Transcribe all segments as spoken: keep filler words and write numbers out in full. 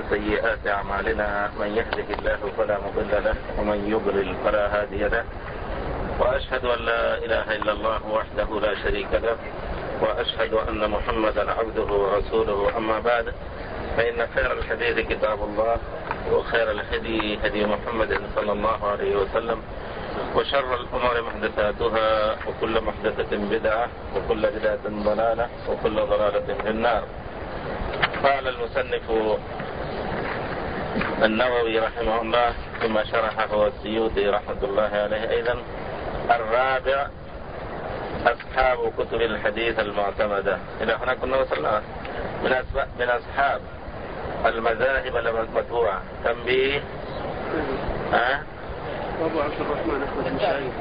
سيئات أعمالنا، من يهده الله فلا مضل له ومن يضلل فلا هادي له، وأشهد أن لا إله إلا الله وحده لا شريك له، وأشهد أن محمدا عبده ورسوله. أما بعد، فإن خير الحديث كتاب الله، وخير الهدي هدي محمد صلى الله عليه وسلم، وشر الأمور محدثاتها، وكل محدثة بدعة، وكل بدعة ضلالة، وكل ضلالة في النار. قال المصنف النووي رحمه الله ثم شرحه السيوطي رحمة الله عليه أيضا: الرابع أصحاب كتب الحديث المعتمدة. إلى هنا كنا وصلنا من, من أصحاب المذاهب المتبوعة. تنبيه ها أبو عبد الرحمن أحمد النسائي.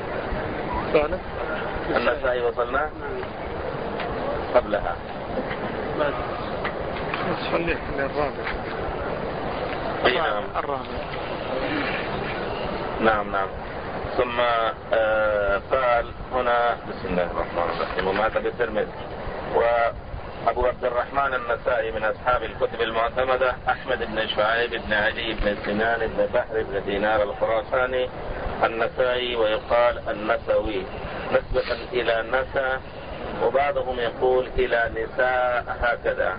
النسائي وصلنا قبلها بعد بس خليك الرابع. نعم الرابع نعم نعم ثم آه قال هنا: بسم الله الرحمن الرحيم. ومات بالترمذي. وأبو عبد الرحمن النسائي من أصحاب الكتب المعتمدة أحمد بن شعيب بن علي بن سنان بن بحر بن دينار الخراساني النسائي، ويقال النسوي نسبة إلى نسا، وبعضهم يقول إلى نساء هكذا،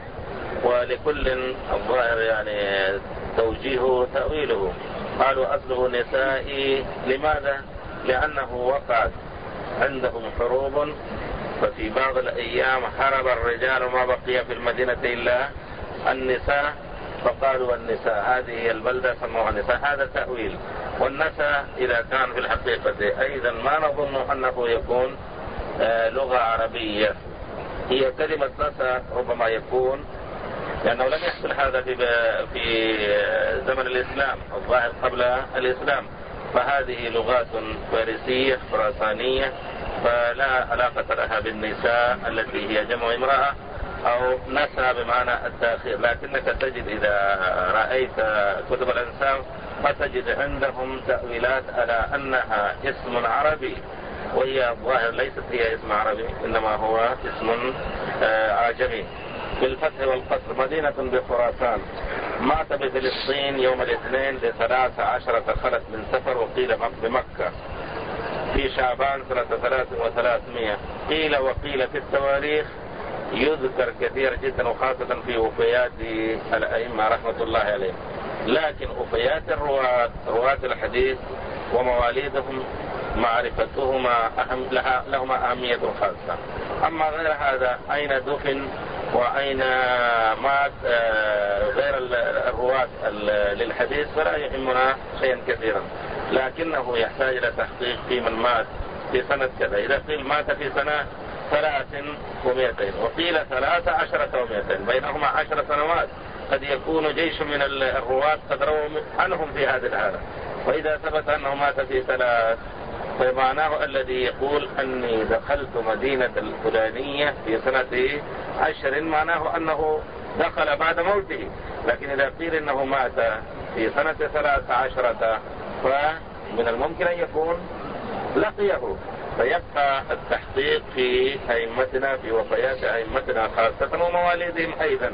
ولكل الظاهر يعني توجيهه تأويله. قالوا أصله نسائي. لماذا؟ لأنه وقعت عندهم حروب، ففي بعض الأيام حارب الرجال وما بقي في المدينة إلا النساء، فقالوا النساء، هذه هي البلدة سموها النساء. هذا تأويل. والنساء إذا كان في الحقيقة أيضا ما نظن أنه يكون آه لغة عربية. هي كلمة نساء ربما يكون لأنه لم يحصل هذا في في زمن الإسلام، الظاهر قبل الإسلام، فهذه لغات فارسية خراسانية، فلا علاقة لها بالنساء التي هي جمع امرأة، أو نساء بمعنى التأخير. لكنك تجد إذا رأيت كتب الأنساب فتجد عندهم تأويلات على أنها اسم عربي، وهي الظاهر ليست هي اسم عربي، إنما هو اسم عجمي. بالفتح والقصر. مدينة بخراسان. مات بفلسطين يوم الاثنين لثلاث عشرة خلت من سفر، وقيل بمكة في شعبان سنة ثلاث وثلاثمائة. قيل وقيل في التواريخ يذكر كثير جدا، وخاصة في وفيات الأئمة رحمة الله عليهم. لكن وفيات الرواة رواة الحديث ومواليدهم معرفتهما أهم لها لهما أهمية خاصة. أما غير هذا أين دفن وأين مات غير الرواة للحديث فلا يهمنا شيئا كثيرا، لكنه يحتاج إلى تحقيق في من مات في سنة كذا. إذا قيل مات في سنة ثلاث ومئتين، وقيل ثلاث عشرة ومئتين، بينهما عشر سنوات، قد يكون جيش من الرواة قد رووا عنهم في هذه الحالة. وإذا ثبت أنه مات في ثلاث، فمعناه الذي يقول أني دخلت مدينة الفلانية في سنة عشر، معناه أنه دخل بعد موته. لكن إذا قيل أنه مات في سنة ثلاث عشرة، فمن الممكن أن يكون لقيه. فيبقى التحقيق في أئمتنا، في وفيات أئمتنا خاصة ومواليدهم أيضا.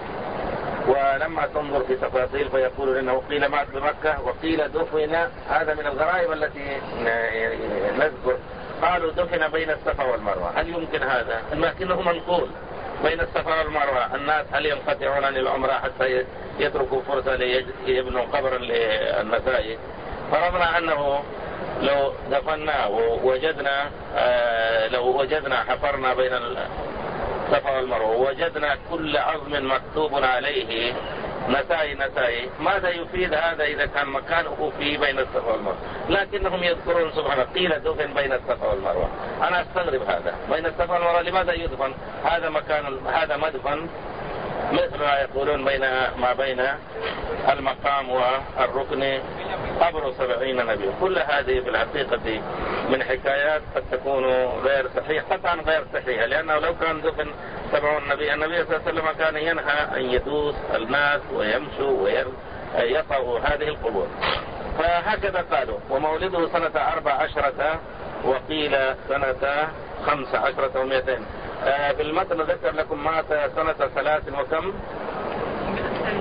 ولما تنظر في تفاصيل فيقول إنه قيل مات بمكة وقيل دفن. هذا من الغرائب التي نذكر. قالوا دفن بين الصفا والمروة. هل يمكن هذا؟ لكنه منقول بين الصفا والمروة. الناس هل ينقطعون عن العمرة حتى يتركوا فرصة ليبنوا قبرا للنسائي؟ فرضنا أنه لو دفناه ووجدنا آه لو وجدنا حفرنا بين الصفا والمروة ووجدنا كل عظم مكتوب عليه نسائي نسائي، ماذا يفيد هذا إذا كان مكانه في بين الصفا والمروة؟ لكنهم يذكرون سبحانه قيل دفن بين الصفا والمروة. أنا أستغرب هذا بين الصفا والمروة، لماذا يدفن؟ هذا مكان، هذا مدفن، مثل ما يقولون بين ما بين المقام والركن قبر سبعين نبي. كل هذه في الحقيقة من حكايات قد تكون غير صحيحة، قطعا غير صحيحة، لأنه لو كان دفن سبعون نبي، النبي صلى الله عليه وسلم كان ينهى أن يدوس الناس ويمشوا ويقعوا هذه القبور. فهكذا قالوا. ومولده سنة أربع عشرة وقيل سنة خمس عشرة ومئتين. في المتن ذكر لكم مات سنة ثلاث وكم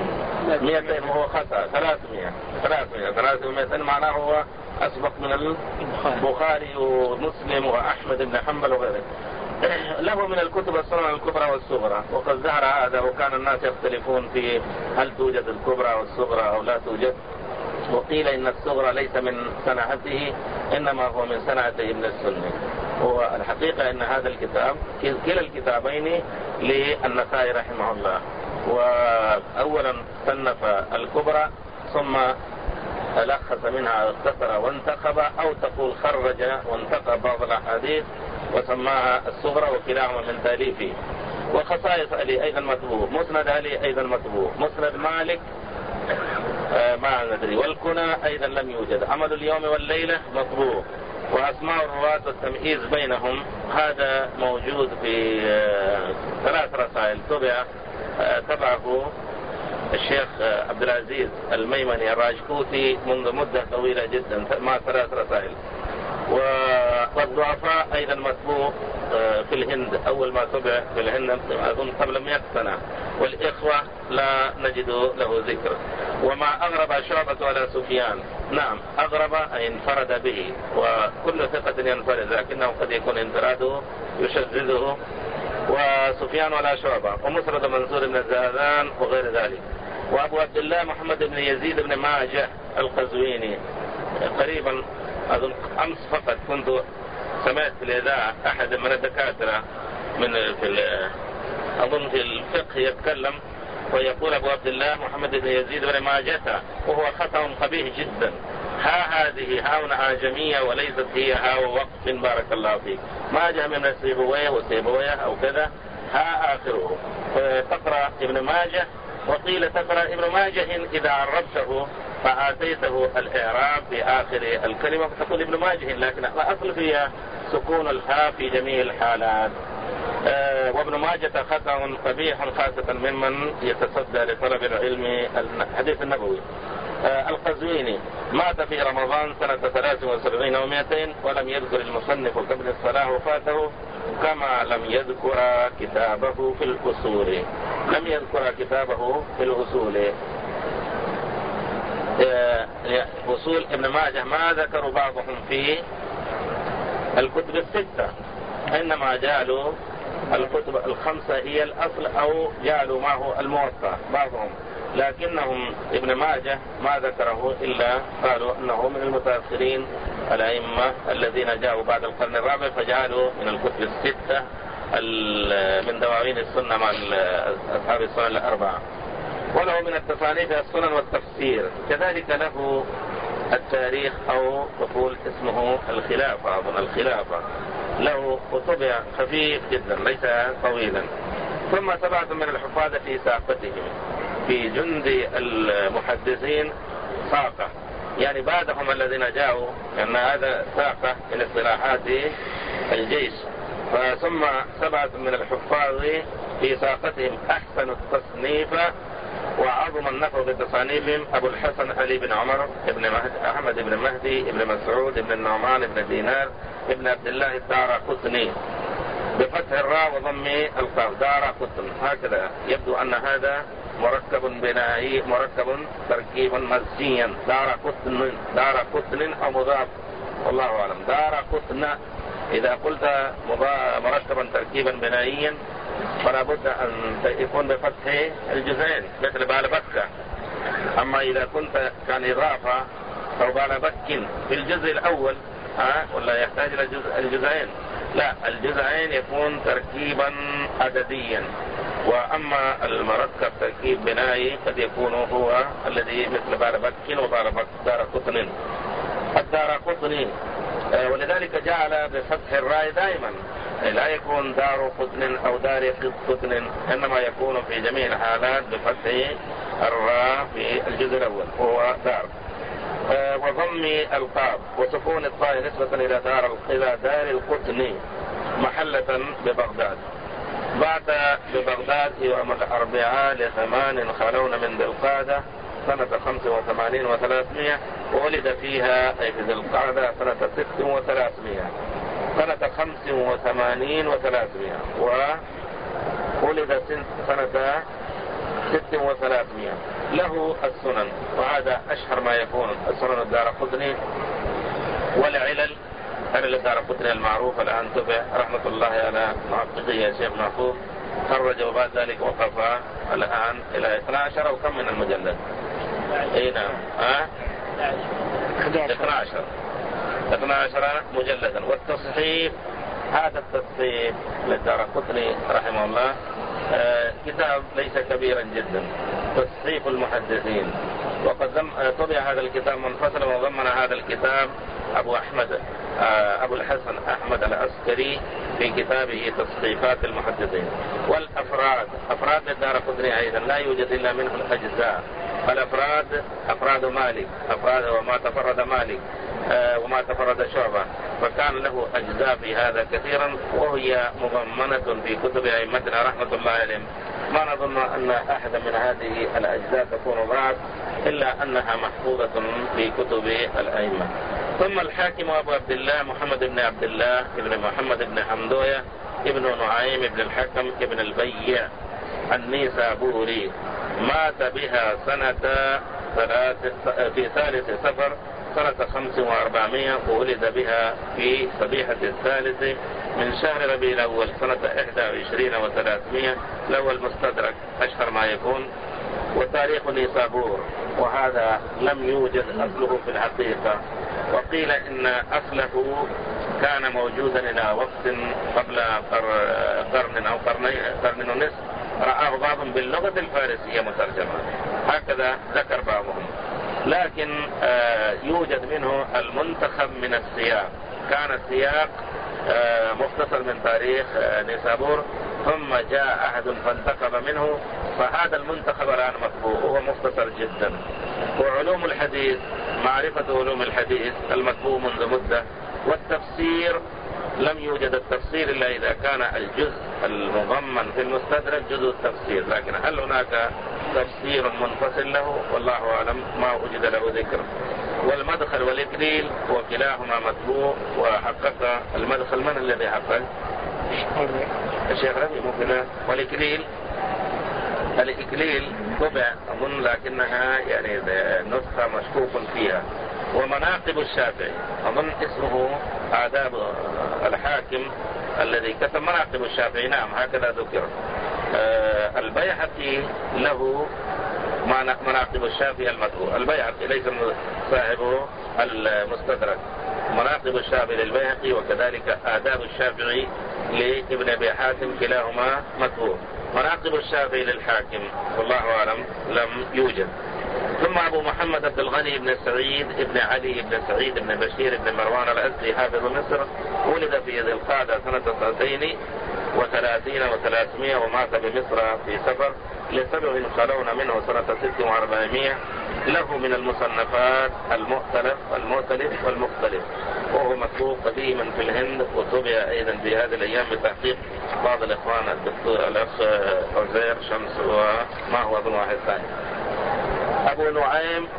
مئتين وهو خطأ ثلاثمائة ثلاثمائة ثلاثمائة معناه هو أسبق من البخاري ومسلم وأحمد بن حنبل وغيره. له من الكتب السنن الكبرى والصغرى، وقد ظهر هذا وكان الناس يختلفون في هل توجد الكبرى والصغرى أو لا توجد، وقيل إن الصغرى ليس من صنعته إنما هو من صنعة ابن السني. هو الحقيقة أن هذا الكتاب كلا الكتابين للنسائي رحمه الله، وأولا صنف الكبرى ثم لخص منها اختصر وانتخب، أو تقول خرج وانتخب بعض الأحاديث وسماها الصغرى، وكلاهما من تأليفه. وخصائص علي أيضا مطبوع، مسند علي أيضا مطبوع، مسند مالك آه ما ندري، والكنى أيضا لم يوجد، عمل اليوم والليلة مطبوع، وأسماء الرواة والتمييز بينهم هذا موجود في آه ثلاث رسائل طبع آه تبعه الشيخ عبد العزيز الميمني الراجكوتي منذ مدة طويلة جدا مع ثلاث رسائل. والضعفاء أيضا مطبوع في الهند، أول ما طبع في الهند أظن قبل مئة سنة، والإخوة لا نجد له ذكر. وما أغرب شعبة على سفيان، نعم أغرب أي انفرد به، وكل ثقة ينفرد لكنه قد يكون انفراده يشذذه، وسفيان ولا شعبة، ومسرد منصور بن الزهدان وغير ذلك. وأبو عبد الله محمد بن يزيد بن ماجه القزويني، قريبا أظن أمس فقط كنت سمعت في الإذاعة أحد من الدكاترة من في أظن في الفقه يتكلم ويقول أبو عبد الله محمد بن يزيد بن ماجه، وهو خطأ قبيح جدا. ها هذه هاون أعجمية وليست هي هاو وقف بارك الله فيك، ماجه من السيبويه وسيبويه أو كذا، ها آخره. تقرأ ابن ماجه، وقيل تقرأ ابن ماجه إذا عربته فآتيته الإعراب في آخر الكلمة فتقول ابن ماجه، لكن الأصل فيها سكون الهاء في جميع الحالات. آه وابن ماجه خطأ قبيح خاصة ممن يتصدى لطلب العلم الحديث النبوي. آه القزويني مات في رمضان سنة ثلاث وسبعين ومئتين، ولم يذكر المصنف قبل الصلاة وفاته، كما لم يذكر كتابه في الأصول لم يذكر كتابه في الأصول. آه أصول ابن ماجه ما ذكروا بعضهم في الكتب الستة، إنما جعلوا الكتب الخمسة هي الأصل، أو جعلوا معه الموطأ بعضهم، لكنهم ابن ماجه ما ذكره إلا قالوا أنه من المتأخرين الأئمة الذين جاءوا بعد القرن الرابع، فجعلوا من الكتب الستة من دواوين السنة مع أصحاب السنن الأربعة. وله من التصانيف السنن والتفسير، كذلك له التاريخ، أو تقول اسمه الخلافة، أظن الخلافة له وطبع خفيف جدا ليس طويلا. ثم سبعة من الحفاظ في ساقتهم، في جند المحدثين ساقة، يعني بعدهم الذين جاءوا، لأن هذا ساقة من اصطلاحات الجيش. ثم سبعة من الحفاظ في ساقتهم أحسن التصنيف وعظم النفع بتصانيفهم: أبو الحسن علي بن عمر ابن مهد أحمد بن مهدي ابن مسعود ابن النعمان ابن دينار ابن عبد الله الدارقطني بفتح الراء وضم القاف، دارقطن. هكذا يبدو أن هذا مركب بنائي، مركب تركيبا مزجيا، دارقطن دارقطن أو مضاف، والله أعلم. دارقطن إذا قلت مركبا تركيبا بنائيا فلا بد أن يكون بفتح الجزئين مثل بالبكة. أما إذا كنت كان إضافة أو بالبك في الجزء الأول ها ولا يحتاج إلى الجزئين؟ لا، الجزئين يكون تركيبا عدديا، وأما المركب تركيب بنائي قد يكون هو الذي مثل بالبك وبالبك دارقطن الدارقطني. ولذلك جعل بفتح الراء دائما، لا يكون دار قطن أو دار قطن، إنما يكون في جميع الحالات بفتح الراء في الجزء الأول هو دار، وضم القاف وسكون الطاء نسبة إلى دار إلى دار القطن محلة ببغداد. بعد ببغداد يوم الأربعاء لثمان خلون من ذي القعدة سنة خمس وثمانين وثلاثمائة، وولد فيها أي في ذي القعدة سنة ست وثلاثمائة سنة خمس وثمانين وثلاثمائة، وولد سنة ست وثلاثمائة. له السنن، وهذا أشهر ما يكون، السنن الدارقطني والعلل. علل الدارقطني المعروف الآن تبع رحمة الله على محققه يا شيخ محفوظ، خرج وبعد ذلك وقف الآن إلى اثني عشر أو كم من المجلد؟ اي نعم، ها اثني عشر اثني عشر مجلدا. والتصحيف، هذا التصحيف للدارقطني رحمه الله آه كتاب ليس كبيرا جدا، تصحيف المحدثين. وقد طبع هذا الكتاب منفصلا، وضمن هذا الكتاب أبو أحمد آه أبو الحسن أحمد العسكري في كتابه تصحيفات المحدثين. والأفراد، أفراد الدارقطني أيضا لا يوجد إلا منه الأجزاء. الأفراد أفراد مالك، أفراد وما تفرد مالك آه وما تفرد شعبة، فكان له أجزاء في هذا كثيرا، وهي مضمنة في كتب أئمتنا رحمة الله عليهم. ما نظن أن أحد من هذه الأجزاء تكون ضعف، إلا أنها محفوظة في كتب الأئمة. ثم الحاكم أبو عبد الله محمد بن عبد الله ابن محمد بن حمدوية ابن نعيم ابن الحكم ابن البيع النيسابوري، مات بها سنة ثلاث في ثالث سفر سنة خمس وأربعمائة، وولد بها في صبيحة الثالث من شهر ربيع الأول سنة إحدى وعشرين وثلاثمائة. الأول مستدرك أشهر ما يكون، وتاريخ نيسابور، وهذا لم يوجد أصله في الحقيقة. وقيل إن أصله كان موجودا إلى وقت قبل قرن أو قرن ونصف، رآه بعضهم باللغة الفارسية مترجمة، هكذا ذكر بعضهم. لكن يوجد منه المنتخب من السياق، كان السياق مختصر من تاريخ نيسابور، ثم جاء أحد فانتخب منه، فهذا المنتخب الآن مطبوع وهو مختصر جدا. وعلوم الحديث، معرفة علوم الحديث المطبوع منذ مدة. والتفسير لم يوجد التفسير إلا إذا كان الجزء المضمن في المستدرك جزء التفسير، لكن هل هناك تفسير منفصل له؟ والله أعلم، ما وجد له ذكر. والمدخل والإكليل وكلاهما مطبوع، وحقق المدخل من الذي حقق؟ الشيخ ربي ممكن. والإكليل، الإكليل طبع أظن لكنها يعني نسخة مشكوك فيها. ومناقب الشافعي أظن اسمه آداب الحاكم الذي كتب مناقب الشافعي، نعم هكذا ذكر. آه البيهقي له مناقب الشافعي المطبوع، البيهقي ليس صاحب المستدرك. مناقب الشافعي للبيهقي، وكذلك آداب الشافعي لابن أبي حاتم، كلاهما مطبوع. مناقب الشافعي للحاكم والله أعلم لم يوجد. ثم أبو محمد عبد الغني بن سعيد بن علي بن سعيد بن بشير بن مروان الأزدي حافظ مصر، ولد في ذي القعدة سنة سنتين وثلاثين وثلاثمائة، ومات بمصر في سفر لسبب خلون منه سنة ست وأربعمائة. له من المصنفات المختلف المختلف والمختلف، وهو مكتوب قديما في الهند، وطبع أيضا في هذه الأيام بتحقيق بعض الإخوان الدكتور الأخ عزير شمس وما هو ابن واحد ثاني. أبو نعيم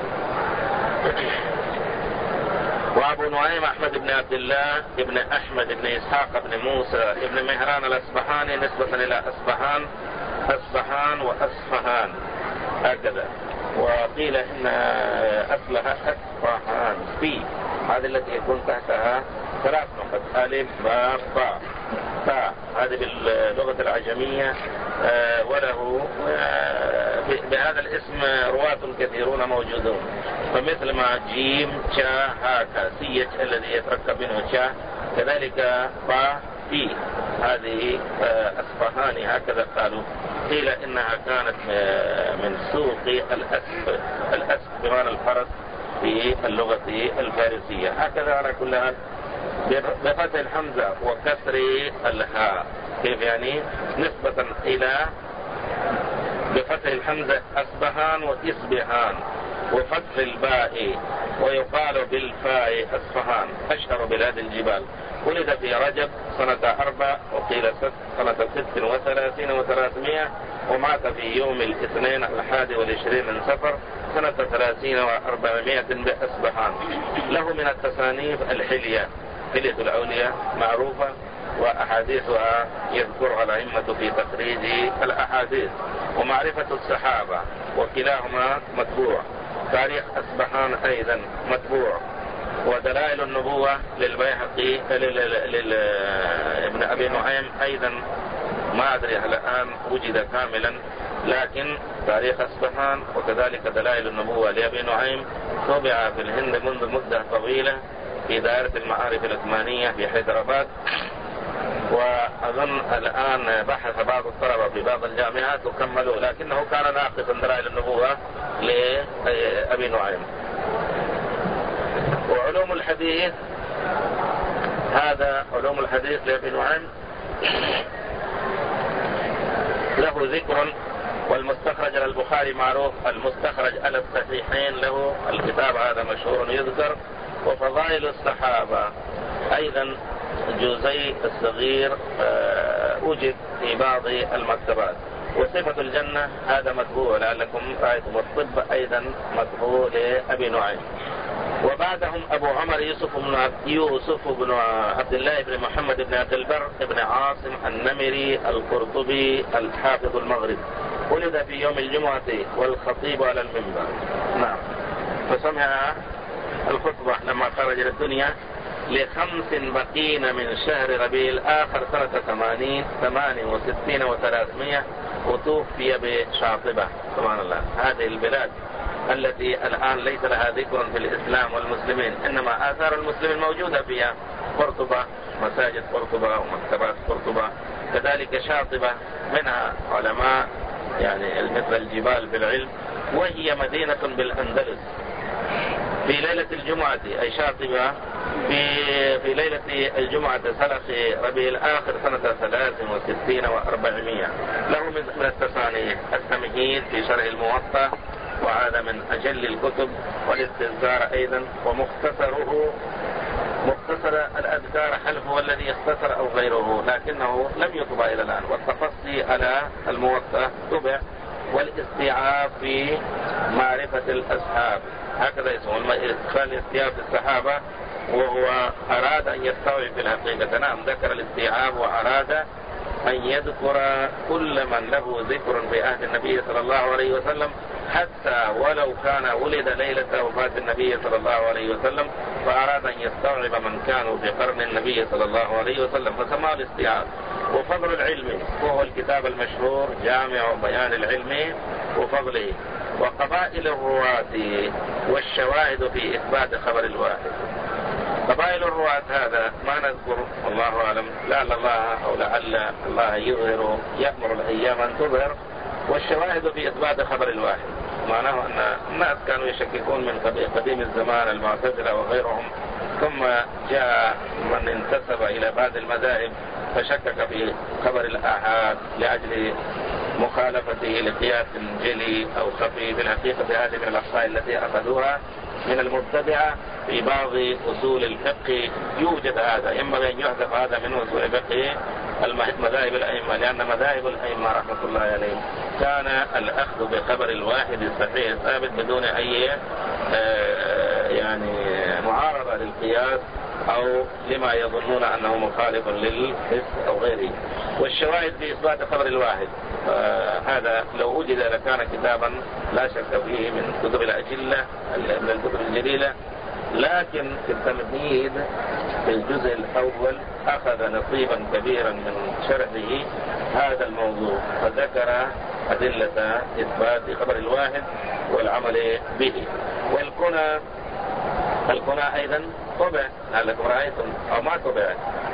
وأبو نعيم أحمد بن عبد الله بن أحمد بن إسحاق بن موسى بن مهران الأصبهاني، نسبة إلى أصبهان، أصبهان وأصفهان هكذا. وقيل إن أصلها أصفهان، في هذه التي يكون تحتها ثلاث نقط، ألف باء باء باء، هذه باللغة العجمية. وله بهذا الاسم رواة كثيرون موجودون، فمثل ما جيم شا هاكا سيج الذي يتركب منه شا، كذلك با في هذه أصفهاني هكذا قالوا. قيل إنها كانت من سوق الأسف، الأسف بمعنى الفرس في اللغة الفارسية هكذا. على كل حال بفتح الحمزة وكسر الهاء، كيف يعني؟ نسبة إلى بفتح الحمزة أصبهان وإصبهان، وفتح الباء، ويقال بالفاء أصفهان، أشهر بلاد الجبال. ولد في رجب سنة أربع، وقيل سنة ست وثلاثين وثلاثمائة، ومات في يوم الاثنين الحادي والعشرين من سفر سنة ثلاثين وأربعمائة بأصبهان. له من التصانيف الحلية، حلية الأولياء معروفة، وأحاديثها يذكرها الأئمة في تخريج الأحاديث. ومعرفة الصحابة وكلاهما مطبوع. تاريخ أصبهان أيضا مطبوع. ودلائل النبوة للبيهقي لابن أبي نعيم أيضا ما أدري هل الآن وجد كاملا، لكن تاريخ أصبهان وكذلك دلائل النبوة لأبي نعيم طبع في الهند منذ مدة طويلة في دائرة المعارف العثمانية في حيدراباد. وأظن الآن بحث بعض الطلبة في بعض الجامعات وكملوا، لكنه كان ناقصا دلائل النبوة لأبي نعيم. وعلوم الحديث، هذا علوم الحديث لأبي نعيم له ذكر. والمستخرج على البخاري معروف، المستخرج على الصحيحين له الكتاب هذا مشهور يذكر. وفضائل الصحابة أيضا جزء الصغير وجد في بعض المكتبات. وصفة الجنة هذا مطبوع لعلكم رأيتم. والطب أيضا مطبوع لأبي نعيم. وبعدهم أبو عمر يوسف بن يوسف بن عبد الله بن محمد بن عبد البر بن عاصم النمري القرطبي الحافظ المغرب، ولد في يوم الجمعة والخطيب على المنبر. نعم. فسمع الخطبة لما خرج للدنيا لخمس بقين من شهر ربيع الآخر سنة ثمانين ثمان وستين وثلاثمائة، وتوفي بشاطبة. سبحان الله. هذه البلاد التي الآن ليس لها ذكر في الإسلام والمسلمين، إنما آثار المسلمين موجودة فيها. قرطبة، مساجد قرطبة ومكتبات قرطبة، كذلك شاطبة منها علماء يعني مثل الجبال بالعلم. وهي مدينة بالأندلس. في ليلة الجمعة أي شاطبة في في ليلة الجمعة سلخ ربيع الآخر سنة ثلاث وستين وأربعمائة. له من التصانيف التمهيد في شرح الموطأ، وهذا من أجل الكتب، والاستذكار أيضا. ومختصره مختصر الأذكار حلف هو الذي اختصر أو غيره، لكنه لم يطبع إلى الآن. والتفصي على الموطأ طبع. والاستيعاب في معرفة الأصحاب، هكذا اسمه إدخال الاستيعاب في الصحابة، وهو أراد أن يستوعب في الحقيقة. نعم، ذكر الاستيعاب وأراد أن يذكر كل من له ذكر في عهد النبي صلى الله عليه وسلم، حتى ولو كان ولد ليلة وفاة النبي صلى الله عليه وسلم، فأراد أن يستوعب من كانوا في قرن النبي صلى الله عليه وسلم، فسماه الاستيعاب. وفضل العلم، وهو الكتاب المشهور جامع بيان العلم وفضله. وقبائل الرواة والشواهد في إثبات خبر الواحد. قبائل الرواة هذا ما نذكر، والله أعلم، لعل الله أو لعل الله يظهر يأمر الأيام أن تظهر. والشواهد في إثبات خبر الواحد معناه أن الناس كانوا يشككون من قديم الزمان، المعتزلة وغيرهم، ثم جاء من انتسب إلى بعض المذاهب فشكك في خبر الآحاد لأجل مخالفته لقياس جلي أو خفي. في الحقيقة هذه من الأخطاء التي أخذوها من المبتدعة في بعض أصول الفقه. يوجد هذا، ينبغي أن يحذف هذا من أصول فقه مذاهب الأئمة، لأن مذاهب الأئمة رحمة الله عليهم كان الأخذ بخبر الواحد الصحيح ثابت بدون أي يعني معارضة للقياس أو لما يظنون أنه مخالف للحس أو غيره. والشواهد في إثبات خبر الواحد هذا لو وجد لكان كتابا لا شك فيه من كتب الأجلة من الكتب الجليلة، لكن في التمهيد في الجزء الأول أخذ نصيبا كبيرا من شرحه هذا الموضوع، فذكر أدلة إثبات خبر الواحد والعمل به. والكنى الكنى أيضا طبع، لعلكم رأيتم أو ما طبع.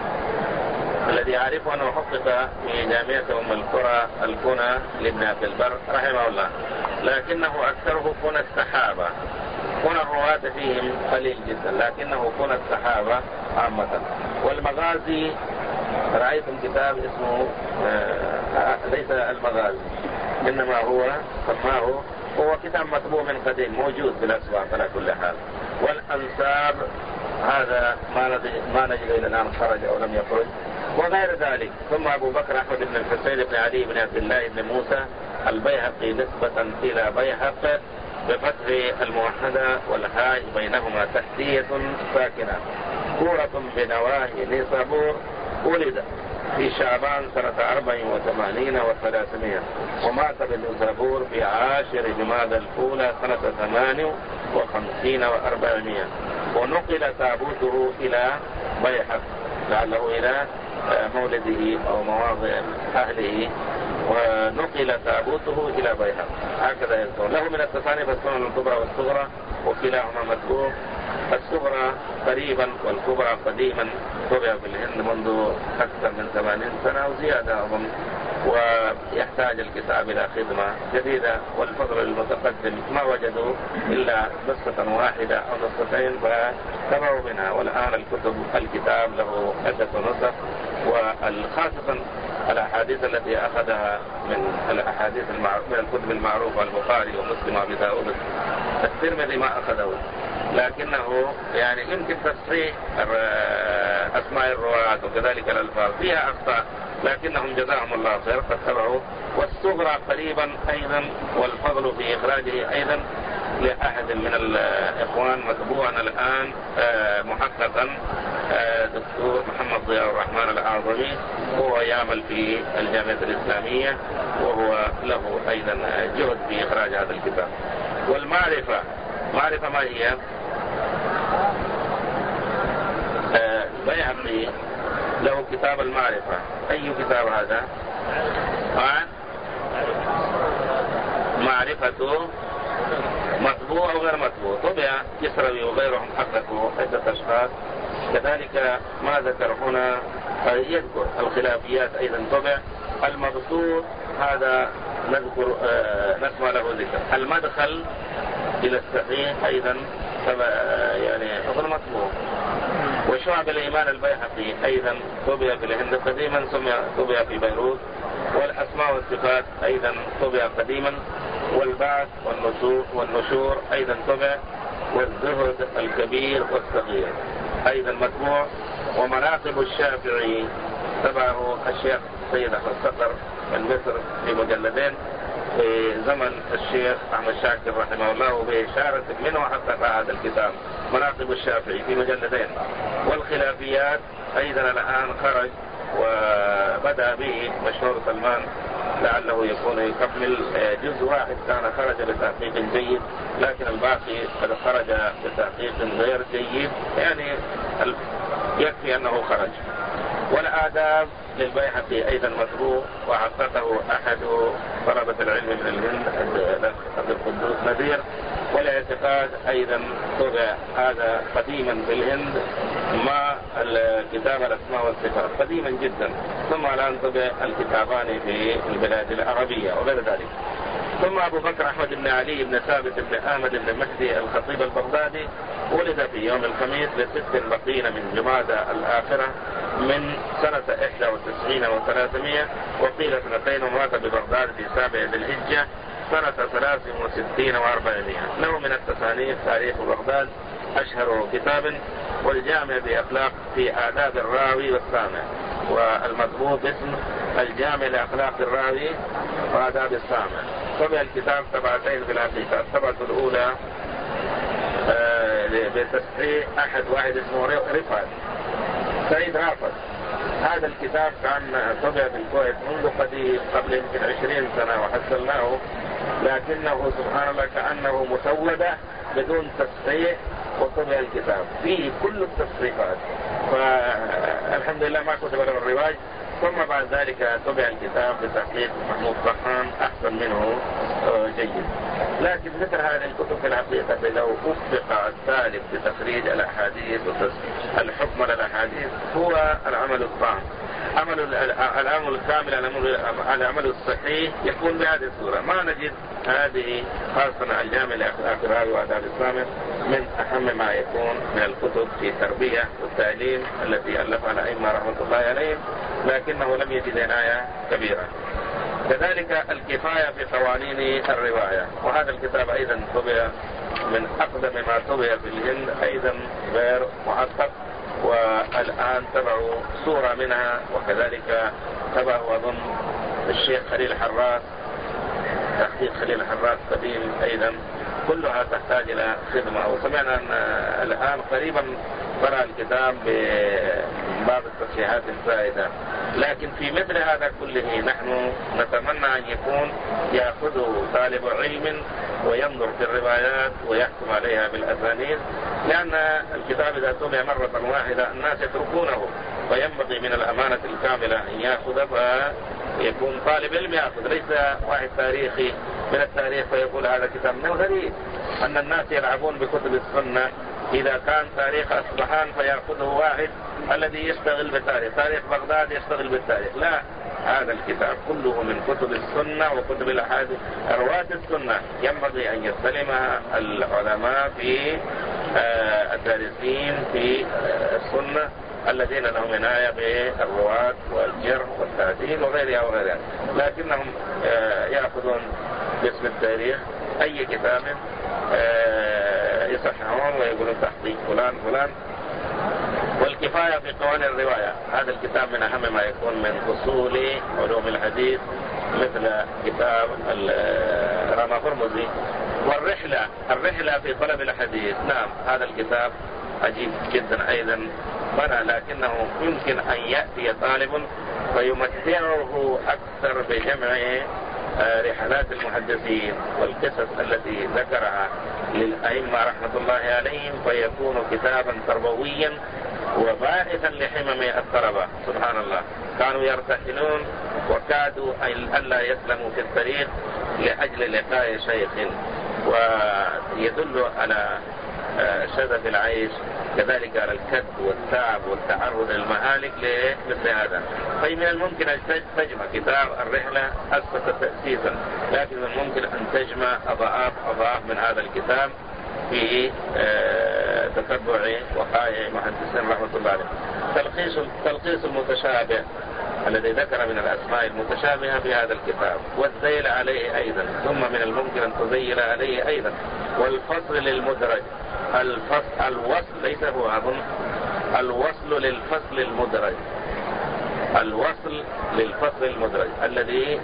الذي يعرفه أنه حقق في جامعة أم القرى الكنى لابن عبد البر رحمه الله، لكنه أكثره كنى الصحابة. كنى الرواة فيهم قليل جدا، لكنه كنى الصحابة عامة. والمغازي رأيتم كتاب اسمه آه ليس المغازي، إنما هو سماه، هو كتاب مطبوع من قديم موجود بالأسواق على كل حال. والأنساب هذا ما نجد إلى الآن خرج أو لم يخرج، وغير ذلك. ثم أبو بكر أحمد بن الحسين بن علي بن عبد الله بن موسى البيهقي نسبة إلى بيهق بفتح الموحدة والهاء بينهما تحتية ساكنة، كورة بنواهي نيسابور، ولد في شعبان سنة أربع وثمانين وثلاثمائة، ومات بالنسابور في عاشر جمادى الأولى سنة ثمان وخمسين وأربعمائة. ونقل تابوته إلى بيحق لعله إلى مولده أو مواضع أهله، ونقل تابوته إلى بيحق هكذا يذكر. له من التصانيف السنن الكبرى والصغرى وكلاهما مذكور. الصغرى قريبا والكبرى قديما، طبع في الهند منذ أكثر من ثمانين سنة أو زيادة أظن، ويحتاج الكتاب إلى خدمة جديدة. والفضل المتقدم ما وجدوا إلا نسخة واحدة أو نسختين فتبعوا منها، والآن الكتب الكتاب له عدة نسخ، وخاصة الأحاديث التي أخذها من الأحاديث المعروف من الكتب المعروفة البخاري ومسلم وأبي داود. الترمذي ما أخذه، لكنه يعني يمكن تصحيح أسماء الرواة وكذلك الألفاظ فيها أخطاء، لكنهم جزاهم الله خير قد تبعوا. والصغرى قريبا أيضا، والفضل في إخراجه أيضا لأحد من الإخوان مطبوعا الآن محققا، دكتور محمد ضياء الرحمن الأعظمي، وهو يعمل في الجامعة الإسلامية، وهو له أيضا جهد في إخراج هذا الكتاب. والمعرفة، معرفة ما هي؟ بيهقي له كتاب المعرفة. أي كتاب هذا؟ معرفته مطبوع أو غير مطبوع، طبع كسروي وغيرهم حققوا عدة أشخاص. كذلك ما ذكر هنا يذكر الخلافيات أيضا طبع. المبسوط هذا نذكر آه نسمع له ذكر. المدخل إلى الصحيح أيضا يعني أظن مطبوع. وشعب الإيمان البيهقي أيضا طبع في الهند قديما، ثم طبع في بيروت. والأسماء والصفات أيضا طبع قديما. والبعث والنشور, والنشور أيضا طبع. والزهد الكبير والصغير أيضا مطبوع. ومناقب الشافعي تبعه الشيخ سيد أحمد صقر من مصر في مجلدين في زمن الشيخ أحمد شاكر رحمه الله، وبإشارة منه حقق هذا الكتاب مناقب الشافعي في مجلدين. والخلافيات أيضا الآن خرج وبدأ به مشهور سلمان، لعله يكون يكمل جزء واحد كان خرج بتحقيق جيد، لكن الباقي قد خرج بتحقيق غير جيد، يعني يكفي أنه خرج. والآداب للبيهقي أيضا مطبوع، وحققه أحد طلبة العلم من الهند عبد القدوس نذير. والاعتقاد أيضا طبع هذا قديما في الهند مع الكتاب الأسماء والصفات قديما جدا، ثم الآن طبع الكتابان في البلاد العربية وغير ذلك. ثم أبو بكر أحمد بن علي بن ثابت بن أحمد بن مهدي الخطيب البغدادي ولد في يوم الخميس لست بقين من جمادى الآخرة من سنة إحدى وتسعين وثلاثمائة، وقيل سنتين، ومات ببغداد في سابع ذي الحجة سنة ثلاث وستين وأربعمائة. له من التصانيف تاريخ بغداد أشهر كتاب، والجامع بأخلاق في آداب الراوي والسامع، والمطبوع باسم الجامع لأخلاق الراوي وآداب السامع. طبع الكتاب طبعتين في الحقيقة، الطبعة الأولى بتصحيح أحد واحد اسمه رفعت سعيد رافت. هذا الكتاب كان طبع في الكويت منذ قديم قبل يمكن عشرين سنة وحصلناه، لكنه سبحان الله كأنه مسودة بدون تصحيح، وطبع الكتاب فيه كل التصحيحات، فالحمد لله ما كتب له الرواج. ثم بعد ذلك طبع الكتاب بتحقيق محمود طحان أحسن منه جيد. لكن مثل هذه الكتب في الحقيقة لو أطبق السالك بتخريج الأحاديث والحكم على الأحاديث هو العمل الطام، عمل العمل الكامل، العمل الصحيح يكون بهذه الصورة. ما نجد هذه خاصة الجامع لأخلاق الراوي وآداب السامع من أهم ما يكون من الكتب في التربية والتعليم التي ألفها الأئمة رحمة الله عليهم، لكنه لم يجد عناية كبيرة. كذلك الكفاية في قوانين الرواية، وهذا الكتاب أيضا طبع من أقدم ما طبع في الهند، أيضا غير محقق، والآن تبعوا صورة منها، وكذلك تبعوا أظن الشيخ خليل حراس، تحقيق خليل حراس قديم أيضا، كلها تحتاج إلى خدمة. وسمعنا أن الآن قريبا طلع الكتاب ببعض التصحيحات الزائدة، لكن في مثل هذا كله نحن نتمنى أن يكون يأخذه طالب علم وينظر في الروايات ويحكم عليها بالأسانيد، لأن الكتاب إذا طبع مرة واحدة الناس يتركونه، وينبغي من الأمانة الكاملة أن يأخذ، فيكون طالب علم يأخذ، ليس واحد تاريخي من التاريخ فيقول هذا كتاب. من الغريب أن الناس يلعبون بكتب السنة، إذا كان تاريخ أصبحان فيأخذه واحد الذي يشتغل بالتاريخ، تاريخ بغداد يشتغل بالتاريخ. لا، هذا الكتاب كله من كتب السنة وكتب الأحاديث، رواة السنة ينبغي أن يستلمها العلماء في الدارسين في السنة الذين لهم عناية بالرواة والجرح والتعديل وغيرها وغيرها، لكنهم يأخذون باسم التاريخ أي كتاب يصححون ويقولون تحقيق فلان فلان. والكفاية في قوانين الرواية، هذا الكتاب من أهم ما يكون من أصول علوم الحديث، مثل كتاب رامة هرمزي. والرحلة الرحلة في طلب الحديث، نعم هذا الكتاب عجيب جدا أيضا بنا، لكنه يمكن أن يأتي طالب ويمتعه أكثر بجمع رحلات المحدثين والقصص التي ذكرها للأئمة رحمة الله عليهم، فيكون كتابا تربويا وباعثا لحمم الطلبة. سبحان الله، كانوا يرتحلون وكادوا ألا يسلموا في الطريق لأجل لقاء شيخ، ويدل على شذف العيش، كذلك على الكد والتعب والتعرض للمهالك لمثل هذا. فمن الممكن أن تجمع كتاب الرحلة أسس تأسيسا، لكن من الممكن أن تجمع أضعاف أضعاف من هذا الكتاب في تتبع وقائع محدثين رحمة الله عليهم. تلخيص تلخيص المتشابه الذي ذكر من الأسماء المتشابهة في هذا الكتاب، والذيل عليه أيضا، ثم من الممكن أن تذيل عليه أيضا، والفصل للمدرج، الفصل الوصل ليس هو أظن الوصل للفصل المدرج، الوصل للفصل المدرج الذي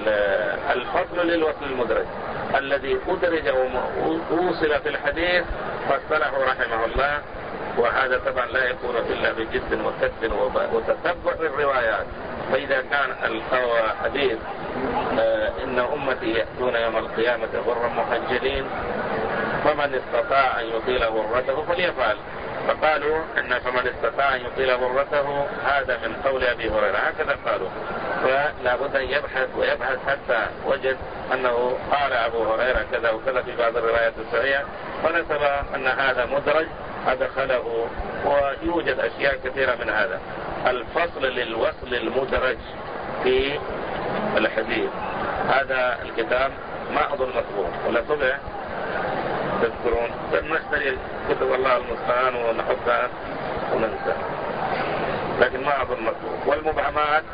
الفصل للوصل المدرج الذي أدرج أو أوصل في الحديث فاصطلحه رحمه الله. وهذا طبعا لا يكون إلا بجد وكد وتتبع الروايات. فإذا كان الحديث إن أمتي يأتون يوم القيامة غرا محجلين فمن استطاع أن يطيل غرته فليفعل، فقالوا إن فمن استطاع أن يطيل غرته هذا من قول أبي هريرة، هكذا قالوا. فلا بد أن يبحث ويبحث حتى وجد أنه قال أبو هريرة كذا وكذا في بعض الروايات الصحيحة، فنسب أن هذا مدرج أدخله، ويوجد أشياء كثيرة من هذا. الفصل للوصل المدرج في الحديث، هذا الكتاب ما أظن مطبوع ولا طبع، تذكرون نشتري كتب الله المستعان ونحطها وننسى، لكن ما أظن مطبوع. والمبهمات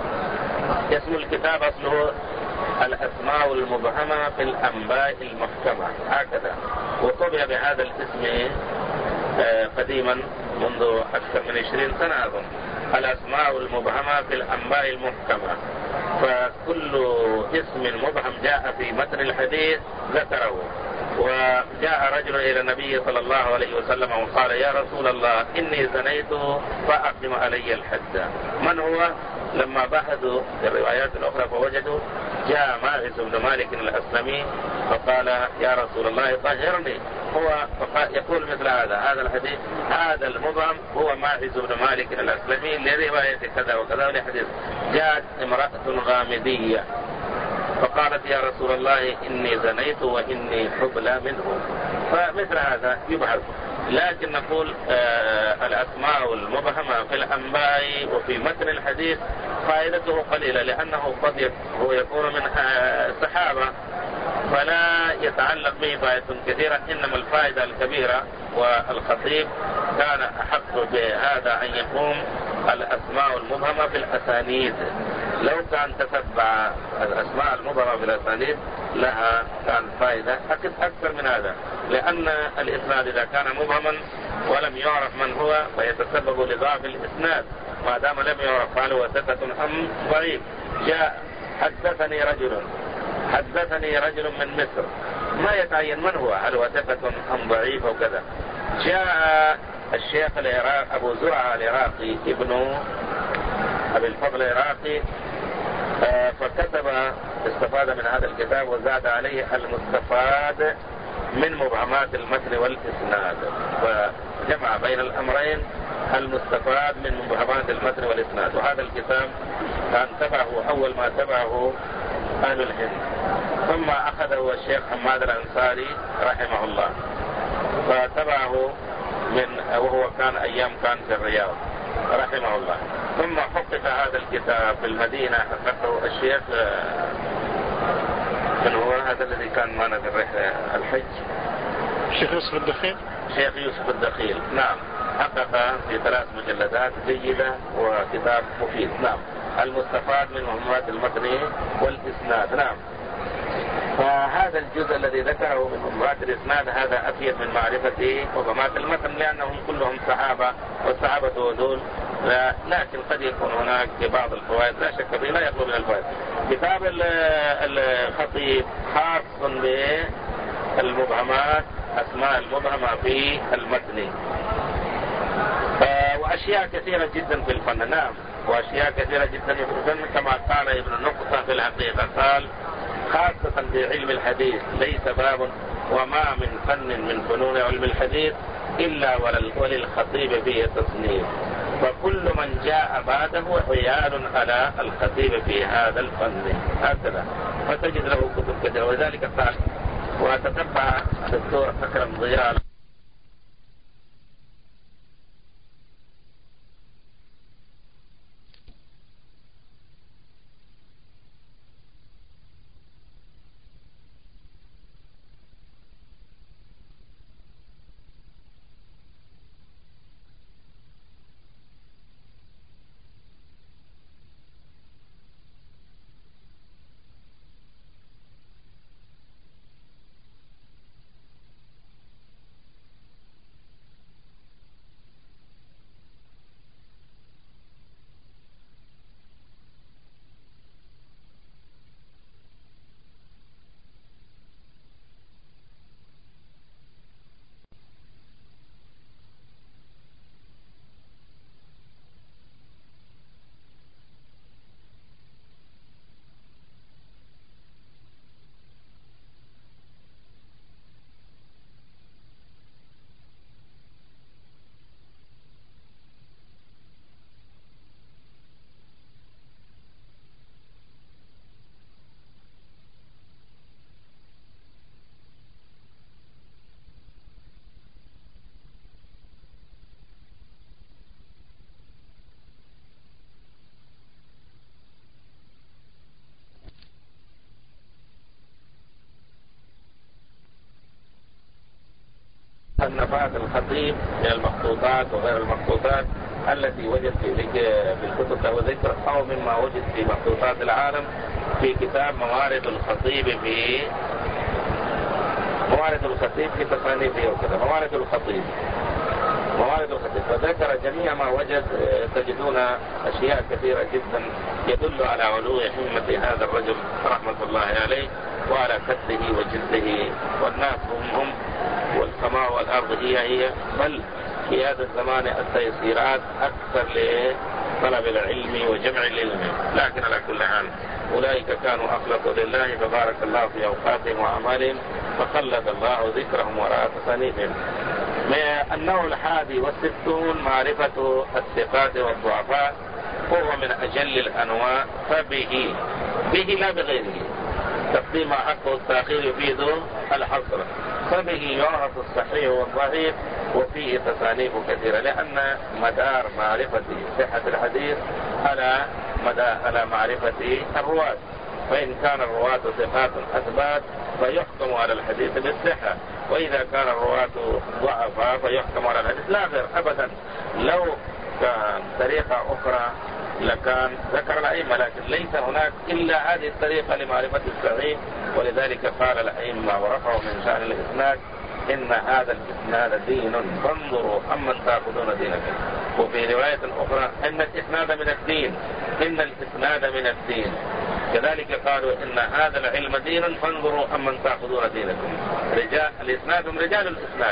اسم الكتاب أصله الأسماء المبهمة في الأنباء المحكمة، هكذا، وطبع بهذا الاسم قديما منذ أكثر من عشرين سنة أظن، الأسماء المبهمة في الأنباء المحكمة. فكل اسم مبهم جاء في متن الحديث ذكره. وجاء رجل إلى النبي صلى الله عليه وسلم وقال يا رسول الله إني زنيت فأقم علي الحد. من هو؟ لما بحثوا في الروايات الأخرى فوجدوا جاء ماعز بن مالك الأسلمي فقال يا رسول الله طهرني. هو يقول مثل هذا هذا الحديث، هذا المبهم هو ماعز بن مالك الأسلمي لرواية كذا وكذا لحديث. جاءت امرأة غامدية فقالت يا رسول الله إني زنيت وإني حبلى منه. فمثل هذا يبحث. لكن نقول آه الأسماء المبهمة في الأنباء وفي متن الحديث فائدته قليلة، لأنه قد يكون من الصحابة فلا يتعلق به فائدة كثيرة، إنما الفائدة الكبيرة. والخطيب كان أحق بهذا أن يقوم الأسماء المبهمة في الأسانيد. لو كان تتبع الأسماء المبهمة في الأسانيد لها كان فائدة أكثر من هذا، لأن الإسناد إذا كان مبهما ولم يعرف من هو فيتسبب لضعف الإسناد ما دام لم يعرف هل هو ثقة أم ضعيف. جاء حدثني رجل حدثني رجل من مصر، ما يتعين من هو، هل هو ثقة أم ضعيف أو كذا. جاء الشيخ العراق أبو زرعة العراقي ابن أبي الفضل العراقي، فكتب استفاد من هذا الكتاب وزاد عليه المستفاد من مبهمات المتن والإسناد، فجمع بين الأمرين المستفاد من مبهمات المتن والإسناد. وهذا الكتاب كان تبعه أول ما تبعه أهل الهند، ثم أخذه الشيخ حماد الأنصاري رحمه الله فتبعه من وهو كان أيام كان في الرياض رحمه الله. ثم حقق هذا الكتاب في المدينة، حققه الشيخ من هو هذا الذي كان معنا في الرحلة الحج، الشيخ يوسف الدخيل. شيخ يوسف الدخيل، نعم، حقق في ثلاث مجلدات جيدة وكتاب مفيد. نعم، المستفاد من مهمات المتن والإسناد. نعم، فهذا الجزء الذي ذكره من مهمات الإسناد هذا أفيد من معرفة مهمات المتن، لأنهم كلهم صحابة والصحابة ودول، لكن قد يكون هناك بعض الفوائد لا شك فيه لا يخلو من الفوائد. كتاب الخطيب خاص بالمبهمات، أسماء المبهمة في المتن، وأشياء كثيرة جدا في الفن. نعم، وأشياء كثيرة جدا في الفن كما قال ابن النقطة في الحقيقة، قال خاصة في علم الحديث ليس باب وما من فن من فنون علم الحديث إلا وللخطيب فيه تصنيف، فكل من جاء بعده عيال على الخطيب في هذا الفن هكذا، فتجد له كتب كثيرة. ولذلك قال وتتبع الدكتور أكرم ضياء صنفات الخطيب من المخطوطات وغير المخطوطات التي وجد في الكتب له ذكر، أو مما وجد في مخطوطات العالم، في كتاب موارد الخطيب في موارد الخطيب في تصانيفه وكذا، موارد الخطيب موارد الخطيب فذكر جميع ما وجد. تجدون أشياء كثيرة جدا يدل على علو همة هذا الرجل رحمة الله عليه وعلى كده وجده، والناس هم هم والسماء والأرض هي هي، بل في هذا الزمان التيسيرات أكثر لطلب العلم وجمع العلم. لكن على كل حال أولئك كانوا أخلصوا لله فبارك الله في أوقاتهم وأعمالهم، فخلد الله ذكرهم وراء تصانيفهم. النوع الحادي والستون معرفة الثقات والضعفاء، هو من أجل الأنواع، فبه به لا بغيره، تقديم حقه التأخير يفيد الحصر، فبه يعرف الصحيح والضعيف، وفيه تصانيف كثيرة، لأن مدار معرفة صحة الحديث على مدى على معرفة الرواة، فإن كان الرواة ثقات أثبات فيحكم على الحديث بالصحة، وإذا كان الرواة ضعفاء فيحكم على الحديث لا غير أبدا. لو كان طريقة أخرى لكان ذكر الأئمة، لكن ليس هناك إلا هذه الطريقة لمعرفة الصحيح. ولذلك قال الأئمة ورفعوا من شأن الإسناد إن هذا الإسناد دين فانظروا أمن تأخذون دينكم. وفي رواية أخرى إن الإسناد من الدين، إن الإسناد من الدين. كذلك قالوا إن هذا العلم دين فانظروا أمن تأخذون دينكم. رجال الإسناد هم رجال الإسناد،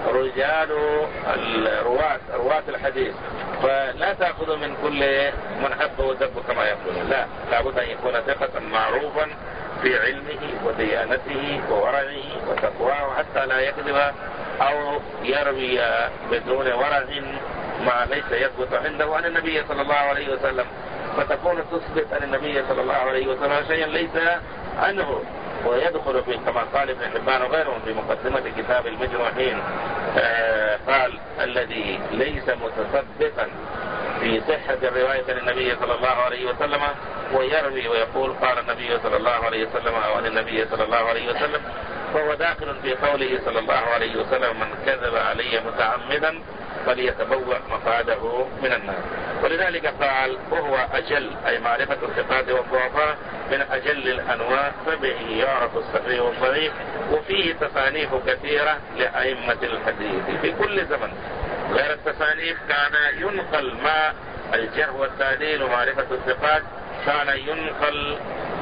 رجال الرواة رواة الحديث، فلا تأخذ من كل من حب ودب كما يقولون، لا، لابد أن يكون ثقة معروفا في علمه وديانته وورعه وتقواه، حتى لا يكذب أو يروي بدون ورع ما ليس يثبت عنده عن النبي صلى الله عليه وسلم، فتكون تثبت عن النبي صلى الله عليه وسلم شيئا ليس عنه. ويدخل في كما قال ابن حبان وغيره في مقدمة كتاب المجروحين، آه قال الذي ليس متثبتا في صحة الرواية عن النبي صلى الله عليه وسلم ويروي ويقول قال النبي صلى الله عليه وسلم أو عن النبي صلى الله عليه وسلم، فهو داخل في قوله صلى الله عليه وسلم من كذب علي متعمدا فليتبوأ مقعده من النار. ولذلك قال وهو أجل، أي معرفة الثقات والضعفاء من أجل الأنواع، فبه يعرف الصحيح والضعيف. وفيه تصانيف كثيرة لأئمة الحديث في كل زمن، غير التصانيف كان ينقل مع الجرح والتعديل ومعرفة الثقات، كان ينقل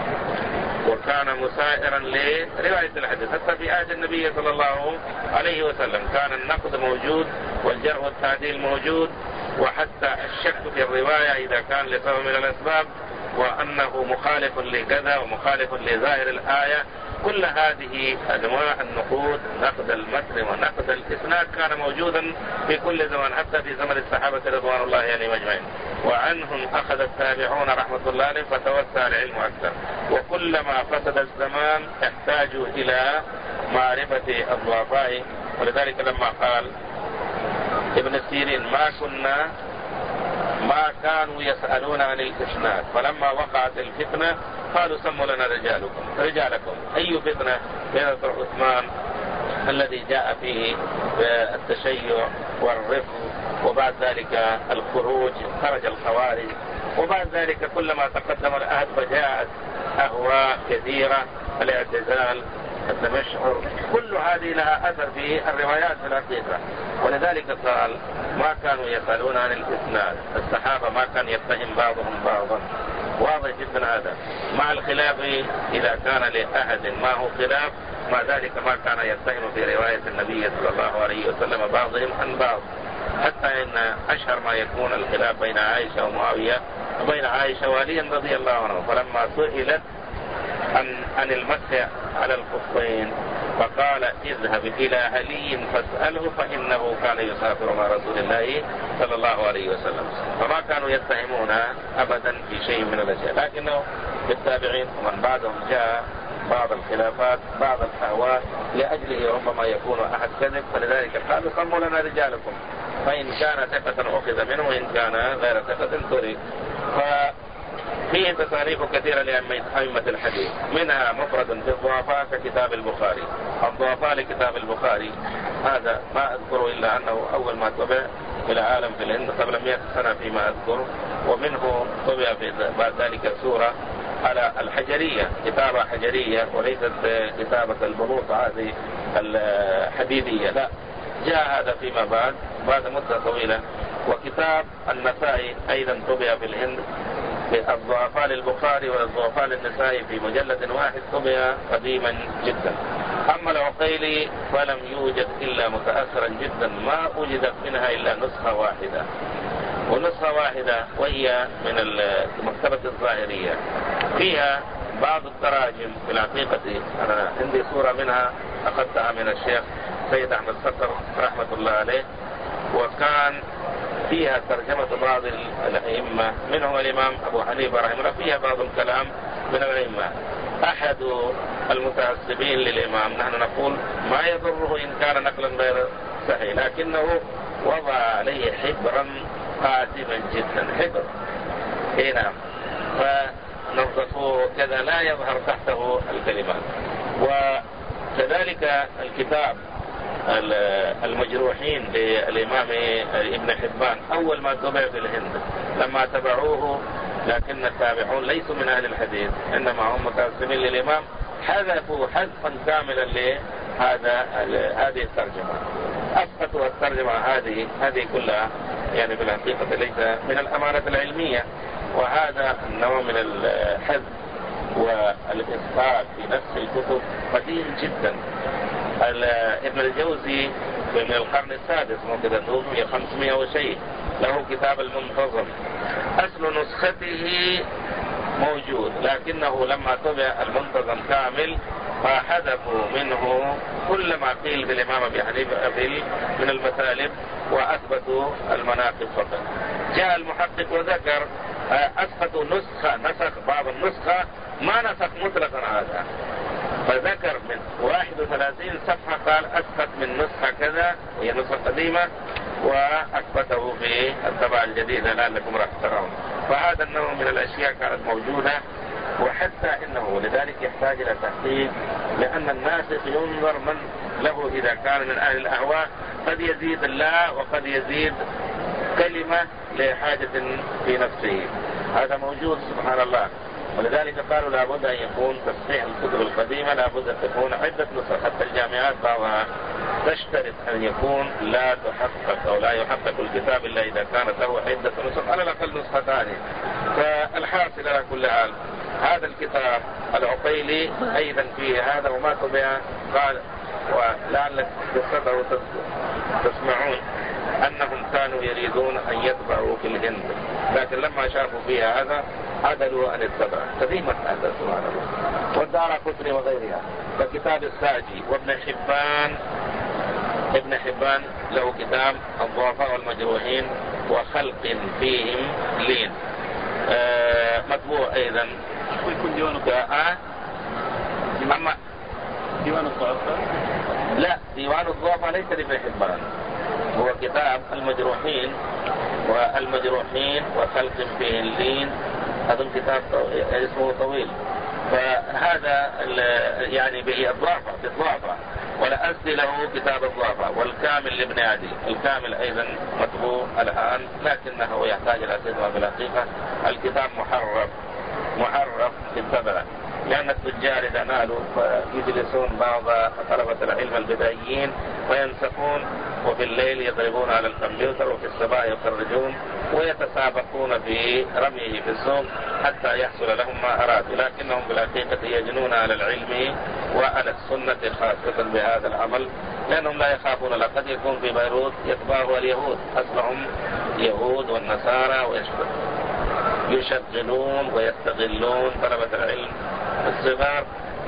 وكان مسائرا لرواية الحديث. حتى في عهد النبي صلى الله عليه وسلم كان النقد موجود والجرح والتعديل موجود، وحتى الشك في الرواية إذا كان لسبب من الأسباب وأنه مخالف لكذا ومخالف لظاهر الآية. كل هذه أنواع النقود، نقد المتن ونقد الإسناد، كان موجودا في كل زمان، حتى في زمن الصحابة رضوان الله عليهم أجمعين. وعنهم أخذ التابعون رحمة الله عليهم فتوسع العلم أكثر. وكلما فسد الزمان احتاجوا إلى معرفة الضعفاء. ولذلك لما قال ابن سيرين ما كنا ما كانوا يسألون عن الإسناد، فلما وقعت الفتنة قالوا سموا لنا رجالكم رجالكم أي فتنة؟ فتنة عثمان الذي جاء فيه التشيع والرفض، وبعد ذلك الخروج، خرج الخوارج، وبعد ذلك كلما تقدم العهد فجاءت أهواء كثيرة، الاعتزال، التمشعر، كل هذه لها أثر في الروايات في الحقيقة. ولذلك قال ما كانوا يسألون عن الإسناد، الصحابة ما كان يتهم بعضهم بعضا، واضح جدا هذا. مع الخلاف إذا كان لأحد ما هو خلاف، مع ذلك ما كان يتهم في رواية النبي صلى الله عليه وسلم بعضهم عن بعض، حتى إن أشهر ما يكون الخلاف بين عائشة ومعاوية وبين عائشة وعلي رضي الله عنه. فلما سئلت عن, عن المسح على الخفين فقال اذهب إلى علي فاسأله فإنه كان يسافر مع رسول الله صلى الله عليه وسلم. فما كانوا يتهمون أبدا في شيء من الأشياء، لكنه بالتابعين ومن بعدهم جاء بعض الخلافات، بعض الأهواء، لأجله ربما يكون أحد كذب، فلذلك قالوا سموا لنا رجالكم، فإن كان ثقة أخذ منه وإن كان غير ثقة ترك. فيه تصانيف كثيرة لأئمة الحديث، منها مفرد في الضعفاء ككتاب البخاري. الضعفاء لكتاب البخاري هذا ما أذكر إلا أنه أول ما طبع في العالم في الهند قبل مئة سنة فيما أذكر، ومنه طبع في بعد ذلك سورة على الحجرية، كتابة حجرية وليست كتابة البنوط هذه الحديدية، لا، جاء هذا فيما بعد بعد مدة طويلة. وكتاب النسائي أيضا طبع في الهند الضعفاء للبخاري والضعفاء للنسائي في مجلد واحد، طبع قديما جدا. أما العقيلي فلم يوجد إلا متأخرا جدا، ما وجدت منها إلا نسخة واحدة، ونسخة واحدة وهي من مكتبة الظاهرية، فيها بعض التراجم. في الحقيقة أنا عندي صورة منها أخذتها من الشيخ سيد أحمد صقر رحمة الله عليه، وكان فيها ترجمة بعض الأئمة، منهم الإمام أبو حنيفة رحمه الله، فيها بعض الكلام من الأئمة. أحد المتعصبين للإمام نحن نقول ما يضره إن كان نقلا غير صحيح، لكنه وضع عليه حبرا قاتما جدا، حبر هنا، فنظفوه كذا لا يظهر تحته الكلمات. وكذلك الكتاب المجروحين للإمام ابن حبان أول ما طبع في الهند لما تبعوه، لكن التابعون ليسوا من أهل الحديث إنما هم متعصبين للإمام، حذفوا حذفا كاملا لهذا هذه الترجمة، أسقطوا الترجمة هذه هذه كلها، يعني في الحقيقة ليس من الأمانة العلمية. وهذا النوع من الحذف والإسقاط في نفس الكتب قديم جدا. ابن الجوزي من القرن السادس ممكن توفي خمسمائة وشيء، له كتاب المنتظم. أصل نسخته موجود، لكنه لما طبع المنتظم كامل فحذفوا منه كل ما قيل بالإمام أبي حنيفة من المسالب وأثبتوا المناقب فقط. جاء المحقق وذكر أسقطوا نسخة، نسخ بعض النسخة، ما نسخ مطلقا هذا، فذكر من واحد وثلاثين صفحة قال أسقط من نسخة كذا، هي نسخة قديمة، وأثبته في الطبعة الجديدة لعلكم راح ترون. فهذا النوع من الأشياء كانت موجودة، وحتى إنه لذلك يحتاج إلى تحقيق، لأن الناسخ ينظر من له إذا كان من أهل الأهواء قد يزيد الله وقد يزيد كلمة لحاجة في نفسه، هذا موجود سبحان الله. ولذلك قالوا لابد أن يكون تصحيح الكتب القديمة لابد أن تكون عدة نسخ، حتى الجامعات بعضها تشترط أن يكون لا تحقق أو لا يحقق الكتاب إلا إذا كانت له عدة نسخ، على الأقل نسختان. فالحاصل على كل حال هذا الكتاب العقيلي أيضا فيه هذا وما طبع، قال ولعلك قصته تسمعون أنهم كانوا يريدون أن يطبعوا في الهند، لكن لما شافوا فيها هذا عدلوا عن الطبع. قديمة هذا سبحان الله. والدارقطني وغيرها ككتاب الساجي، وابن حبان ابن حبان له كتاب الضعفاء والمجروحين وخلق فيهم لين، آه مطبوع أيضا. ويكون ديوان الضعفاء. أما ديوان الضعفاء لا، ديوان الضعفاء ليس لابن حبان، هو كتاب المجروحين والمجروحين وخلق فيه اللين، هذا الكتاب اسمه طويل. فهذا يعني به الضعفاء في الضعفاء، ولا أسدي له كتاب الضعفاء والكامل لابن عدي، الكامل أيضا مطبوع الآن، لكنه يحتاج إلى خدمة بالحقيقة. الكتاب محرف محرف في الطبع، لأن التجار إذا نالوا فيجلسون بعض طلبة العلم البدائيين وينسقون، وفي الليل يضربون على الكمبيوتر، وفي الصباح يخرجون ويتسابقون في رميه في السوق حتى يحصل لهم ما أرادوا، لكنهم بالحقيقة يجنون على العلم وعلى السنة خاصة بهذا العمل، لأنهم لا يخافون. لقد يكون في بيروت يتبعه اليهود، أصلهم يهود والنصارى، يشغلون ويستغلون طلبة العلم الصغار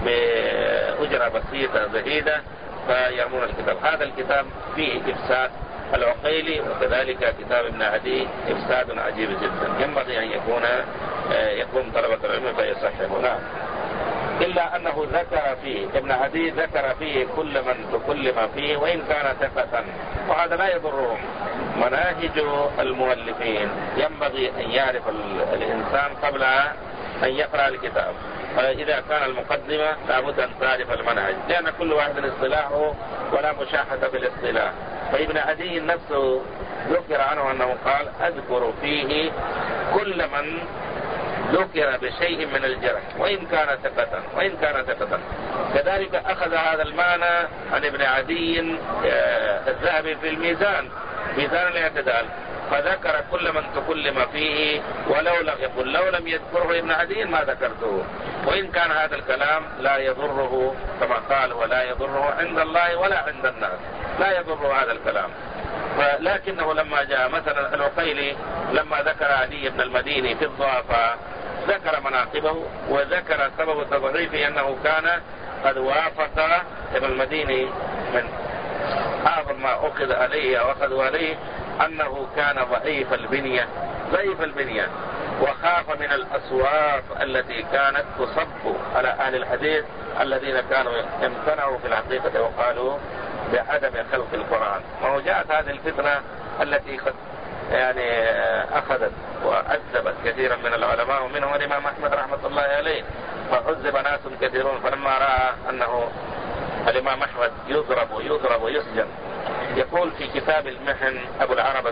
بأجرة بسيطة زهيدة فيرمون الكتاب. هذا الكتاب فيه إفساد العقيلي، وكذلك كتاب ابن عدي إفساد عجيب جدا، ينبغي أن يكون يقوم طلبة العلم فيصححه. نعم، إلا أنه ذكر فيه ابن عدي ذكر فيه كل من تكلم فيه وإن كان ثقة، وهذا لا يضرهم. مناهج المؤلفين ينبغي أن يعرف الإنسان قبل أن يقرأ الكتاب. إذا كان المقدمة لابد أن تعرف المنهج، لأن كل واحد اصطلاحه ولا مشاحة في الاصطلاح. فابن عدي نفسه ذكر عنه أنه قال أذكر فيه كل من ذكر بشيء من الجرح وإن كان ثقة وإن كان ثقة. كذلك أخذ هذا المعنى عن ابن عدي الذهبي في الميزان، ميزان الاعتدال، فذكر كل من تكلم فيه ولو لم يقل لو لم يذكره ابن عدي ما ذكرته، وإن كان هذا الكلام لا يضره كما قال ولا يضره عند الله ولا عند الناس، لا يضر هذا الكلام. لكنه لما جاء مثلا العقيلي لما ذكر علي بن المديني في الضعفاء ذكر مناقبه وذكر سبب تضعيفه أنه كان قد وافق ابن المديني من أعظم ما أخذ عليه أو أخذوا عليه أنه كان ضعيف البنية ضعيف البنية وخاف من الأصوات التي كانت تصب على أهل الحديث الذين كانوا امتنعوا في الحقيقة وقالوا بعدم خلق القرآن. وجاءت هذه الفتنة التي قد يعني أخذت وعذبت كثيرا من العلماء ومنهم الإمام أحمد رحمة الله عليه، فعذب ناس كثيرون، فلما رأى أنه الإمام أحمد يضرب ويضرب ويسجن، يقول في كتاب المحن أبو العرب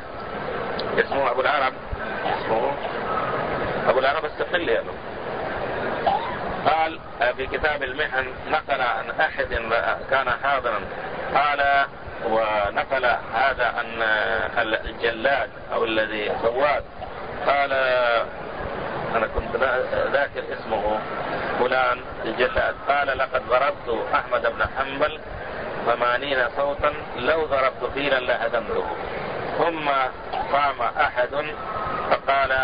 اسمه أبو العرب اسمه أبو العرب السفلي يعني. قال في كتاب المحن نقل عن أحد كان حاضرا قال ونقل هذا عن الجلاد أو الذي فواد قال أنا كنت ذاكر اسمه فلان الجلاد، قال لقد ضربت أحمد بن حنبل ثمانين صوتا لو ضربت فيلا لهدمته. ثم قام أحد فقال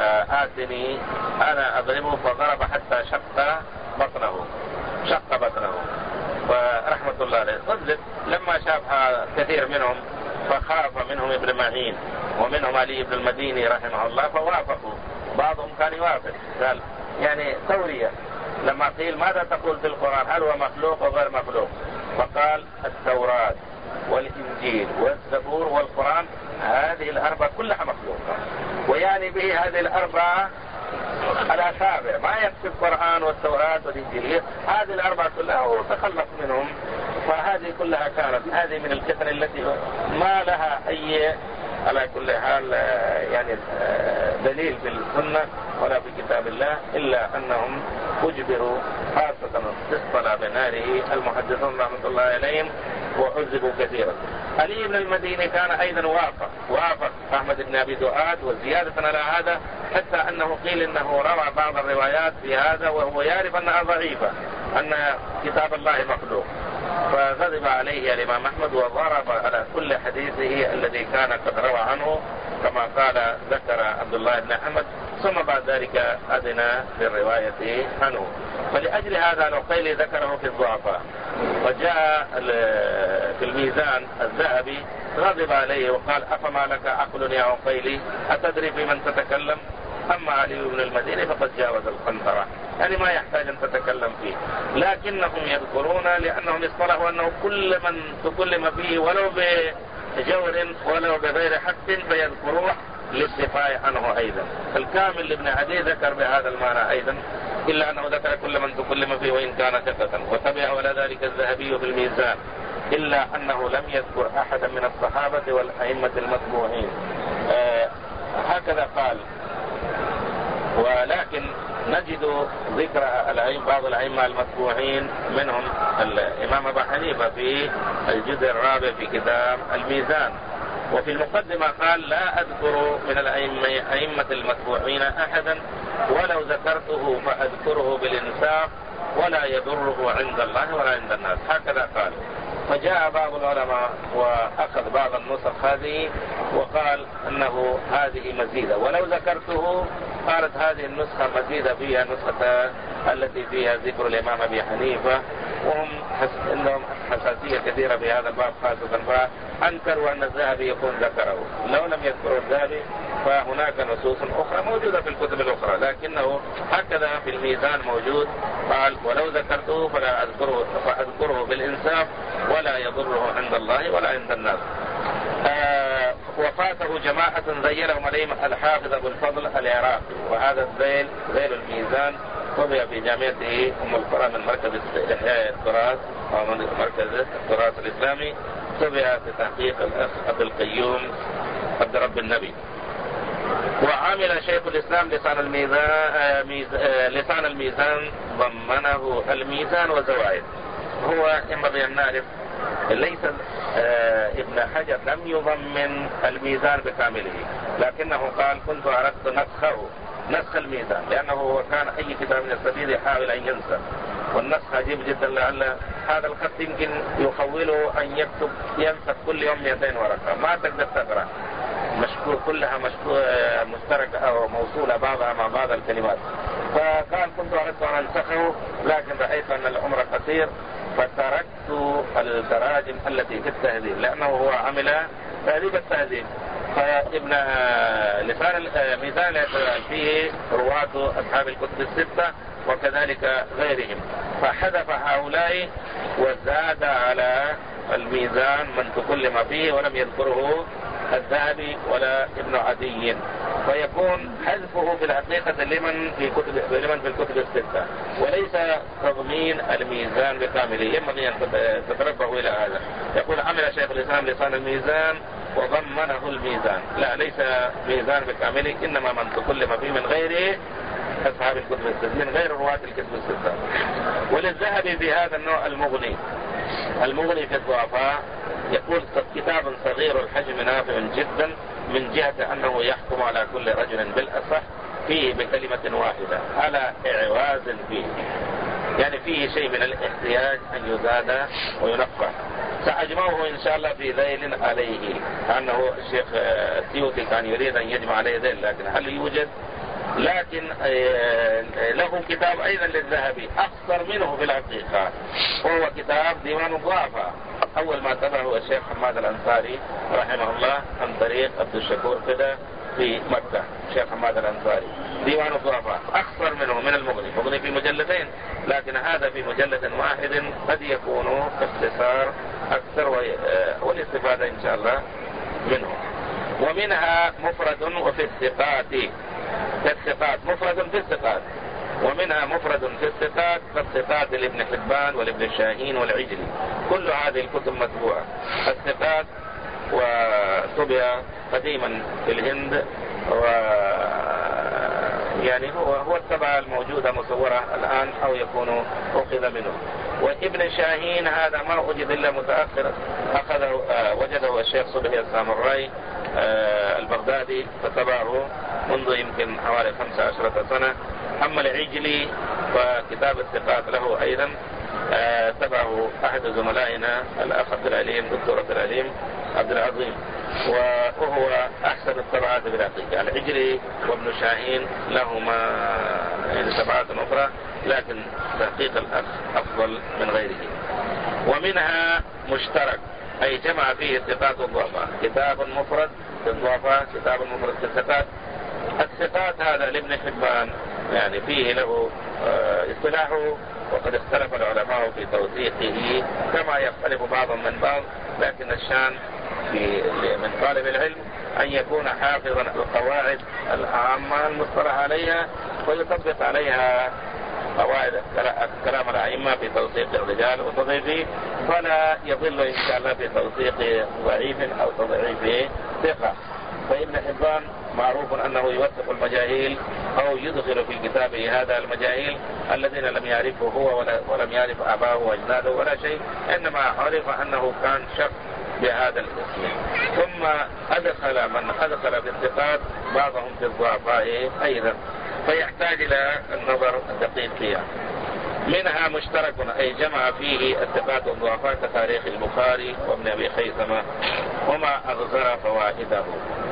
آتني أنا أضربه، فضرب حتى شق بطنه شق بطنه فرحمة الله عليه. قلت لما شافها كثير منهم فخاف منهم ابن معين ومنهم علي بن المديني رحمه الله فوافقوا. بعضهم كان يوافق، قال يعني تورية لما قيل ماذا تقول في القرآن هل هو مخلوق أو غير مخلوق، فقال التوراة والإنجيل والزبور والقرآن هذه الأربعة كلها مخلوقة، ويعني به هذه الأربعة الأسابع، ما يكفي القرآن والتوراة والإنجيل، هذه الأربعة كلها وتخلص منهم. فهذه كلها كانت هذه من الفتن التي ما لها أي على كل حال يعني دليل في السنة ولا في كتاب الله، إلا أنهم أجبروا خاصة اصطلى بناره المحدثون رحمة الله عليهم وعذبوا كثيرا. علي بن المديني كان أيضا وافق وافق أحمد بن أبي دؤاد وزيادة على هذا، حتى أنه قيل أنه روى بعض الروايات في هذا وهو يعرف أنها ضعيفة، أن كتاب الله مخلوق. فغضب عليه الإمام أحمد وضرب على كل حديثه الذي كان قد روى عنه كما قال ذكر عبد الله بن أحمد، ثم بعد ذلك أذن بالرواية عنه. فلأجل هذا العقيلي ذكره في الضعفاء. وجاء في الميزان الذهبي غضب عليه وقال أفما لك عقل يا عقيلي أتدري في من تتكلم؟ أما علي بن المديني فقد جاوز القنطرة، يعني ما يحتاج أن تتكلم فيه. لكنهم يذكرون لأنهم اصطلحوا أنه كل من تكلم فيه ولو بجور ولو بغير حق فيذكروه للدفاع عنه أيضا. الكامل لابن عدي ذكر بهذا المعنى أيضا، إلا أنه ذكر كل من تكلم فيه وإن كان ثقة، وتبع ولا ذلك الذهبي في الميزان، إلا أنه لم يذكر أحدا من الصحابة والأئمة المتبوعين. آه هكذا قال. ولكن نجد ذكر الأئمة بعض الأئمة المتبوعين منهم الإمام أبو حنيفة في الجزء الرابع في كتاب الميزان، وفي المقدمة قال لا أذكر من الأئمة المتبوعين أحدا ولو ذكرته فأذكره بالإنصاف ولا يضره عند الله ولا عند الناس، هكذا قال. فجاء بعض العلماء وأخذ بعض النسخ هذه وقال أنه هذه مزيدة، ولو ذكرته قالت هذه النسخة مزيدة فيها نسخة التي فيها ذكر الإمام أبي حنيفة، وهم عندهم حساسية كثيرة في هذا الباب خاصة، فأنكروا أن الذهبي يكون ذكره. لو لم يذكره الذهبي فهناك نصوص أخرى موجودة في الكتب الأخرى، لكنه هكذا في الميزان موجود، قال ولو ذكرته فلا أذكره فأذكره بالإنصاف ولا يضره عند الله ولا عند الناس. آه وفاته جماعة زينهم عليهم الحافظ أبو الفضل العراقي، وهذا الذيل ذيل الميزان طبع في جامعته أم القرى من مركز إحياء التراث أو من مركز التراث الإسلامي، طبع في تحقيق الأخ عبد القيوم عبد رب النبي. وعمل شيخ الإسلام لسان الميزان لسان الميزان ضمنه الميزان وزوائد. هو ينبغي أن نعرف ليس آه ابن حجر لم يضمن الميزان بكامله، لكنه قال كنت أردت نسخه نسخ الميزان، لأنه هو كان أي كتاب يستفيد يحاول أن ينسخ، والنسخ عجيب جدا، لأن هذا الخط يمكن يخوله أن يكتب ينسخ كل يوم مئتين ورقة، ما تقدر تقرأ مشكور كلها مشكور مشتركة أو موصولة بعضها مع بعض الكلمات. فقال كنت أردت أن أنسخه لكن رأيت أن العمر قصير فتركت التراجم التي في التهذيب، لأنه هو عمل تهذيب التهذيب. فابن لسان الميزان فيه رواة أصحاب الكتب الستة وكذلك غيرهم، فحذف هؤلاء وزاد على الميزان من تكلم فيه ولم يذكره الذهبي ولا ابن عدي، فيكون حذفه في الحقيقة لمن في كتب لمن في الكتب الستة، وليس تضمين الميزان بكامله. ينبغي أن تتربوا إلى هذا. يقول عمل شيخ الإسلام لسان الميزان وضمنه الميزان، لا ليس ميزان بكامله، إنما من تكلم فيه من غيره أصحاب الكتب الستة من غير رواة الكتب الستة. وللذهبي في هذا النوع المغني المغني في الضعفاء يقول كتاب صغير الحجم نافع جدا من جهة أنه يحكم على كل رجل بالأصح فيه بكلمة واحدة على إعواز فيه. يعني فيه شيء من الاحتياج أن يزاد وينقح. سأجمعه إن شاء الله في ذيل عليه، أنه الشيخ السيوطي كان يريد أن يجمع عليه ذيل، لكن هل يوجد؟ لكن له كتاب أيضا للذهبي أقصر منه في الحقيقة، وهو كتاب ديوان الضعفاء، أول ما تبعه الشيخ حماد الأنصاري رحمه الله عن طريق عبد الشكور فدا في مكة. الشيخ حماد الأنصاري ديوان الضعفاء أقصر منه من المغني، المغني في مجلدين، لكن هذا في مجلد واحد قد يكون اختصار أكثر والاستفادة إن شاء الله منه. ومنها مفرد وفي الثقات، في الثقات مفرد في الثقات، ومنها مفرد في الثقات كالثقات لابن حبان ولابن الشاهين والعجلي، كل هذه الكتب مطبوعة. الثقات وطبع قديما في الهند، و يعني هو هو الطبعة الموجودة مصورة الآن أو يكون أخذ منه. وابن شاهين هذا ما وجد إلا متأخر، أخذه آه وجده الشيخ صبحي السامرائي آه البغدادي فطبعه منذ يمكن حوالي خمسة عشرة سنة. أما العجلي فكتاب الثقات له أيضا آه تبعه أحد زملائنا الأخ عبد العليم دكتور عبد العليم عبد العظيم، وهو أحسن الطبعات بالحقيقة. العجلي وابن شاهين لهما يعني طبعات أخرى، لكن تحقيق الأخ أفضل من غيره. ومنها مشترك أي جمع فيه الثقات والضعفاء، كتاب مفرد في الضعفاء، كتاب مفرد في الثقات. الثقات هذا لابن حبان يعني فيه له اصطلاحه، وقد اختلف العلماء في توثيقه كما يختلف بعضهم من بعض، لكن الشان من طالب العلم أن يكون حافظا القواعد العامة المصطلح عليها ويطبق عليها قواعد كلام الأئمة في توثيق الرجال وتضعيفه، فلا يضل إن شاء الله في توثيق ضعيف أو تضعيف ثقة. فابن حبان معروف أنه يوثق المجاهيل أو يدخل في كتابه هذا المجاهيل الذين لم يعرفه هو ولم يعرف أباه وأجناده ولا شيء، إنما عرف أنه كان شخص بهذا الاسم. ثم أدخل من أدخل بالثقات بعضهم في الضعفاء أيضا، فيحتاج إلى النظر الدقيق فيها. منها مشترك أي جمع فيه الثقات والضعفاء كتاريخ البخاري وابن أبي خيثمة وما أغزر فوائده.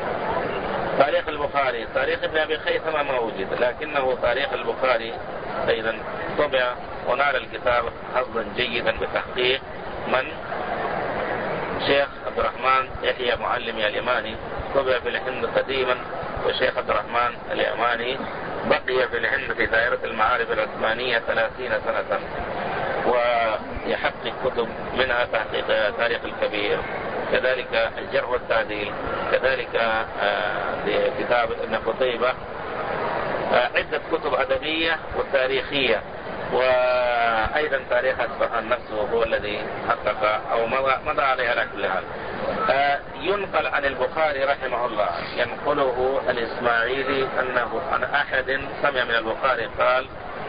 تاريخ البخاري، تاريخ ابن أبي خيثمة ما وجد، لكنه تاريخ البخاري أيضا طبع ونال الكتاب حظا جيدا بتحقيق من شيخ عبد الرحمن يحيى معلمي اليماني، طبع في الهند قديما، والشيخ عبد الرحمن اليماني بقي في الهند في دائرة المعارف العثمانية ثلاثين سنة، ويحقق كتب منها تحقيق تاريخ الكبير، كذلك الجرح والتعديل، كذلك كتاب ابن قتيبة، عدة كتب أدبية وتاريخية، وأيضا تاريخ أصفهان نفسه هو الذي حقق أو مضى عليها على كل حال. ينقل عن البخاري رحمه الله، ينقله الإسماعيلي أنه عن أحد سمع من البخاري قال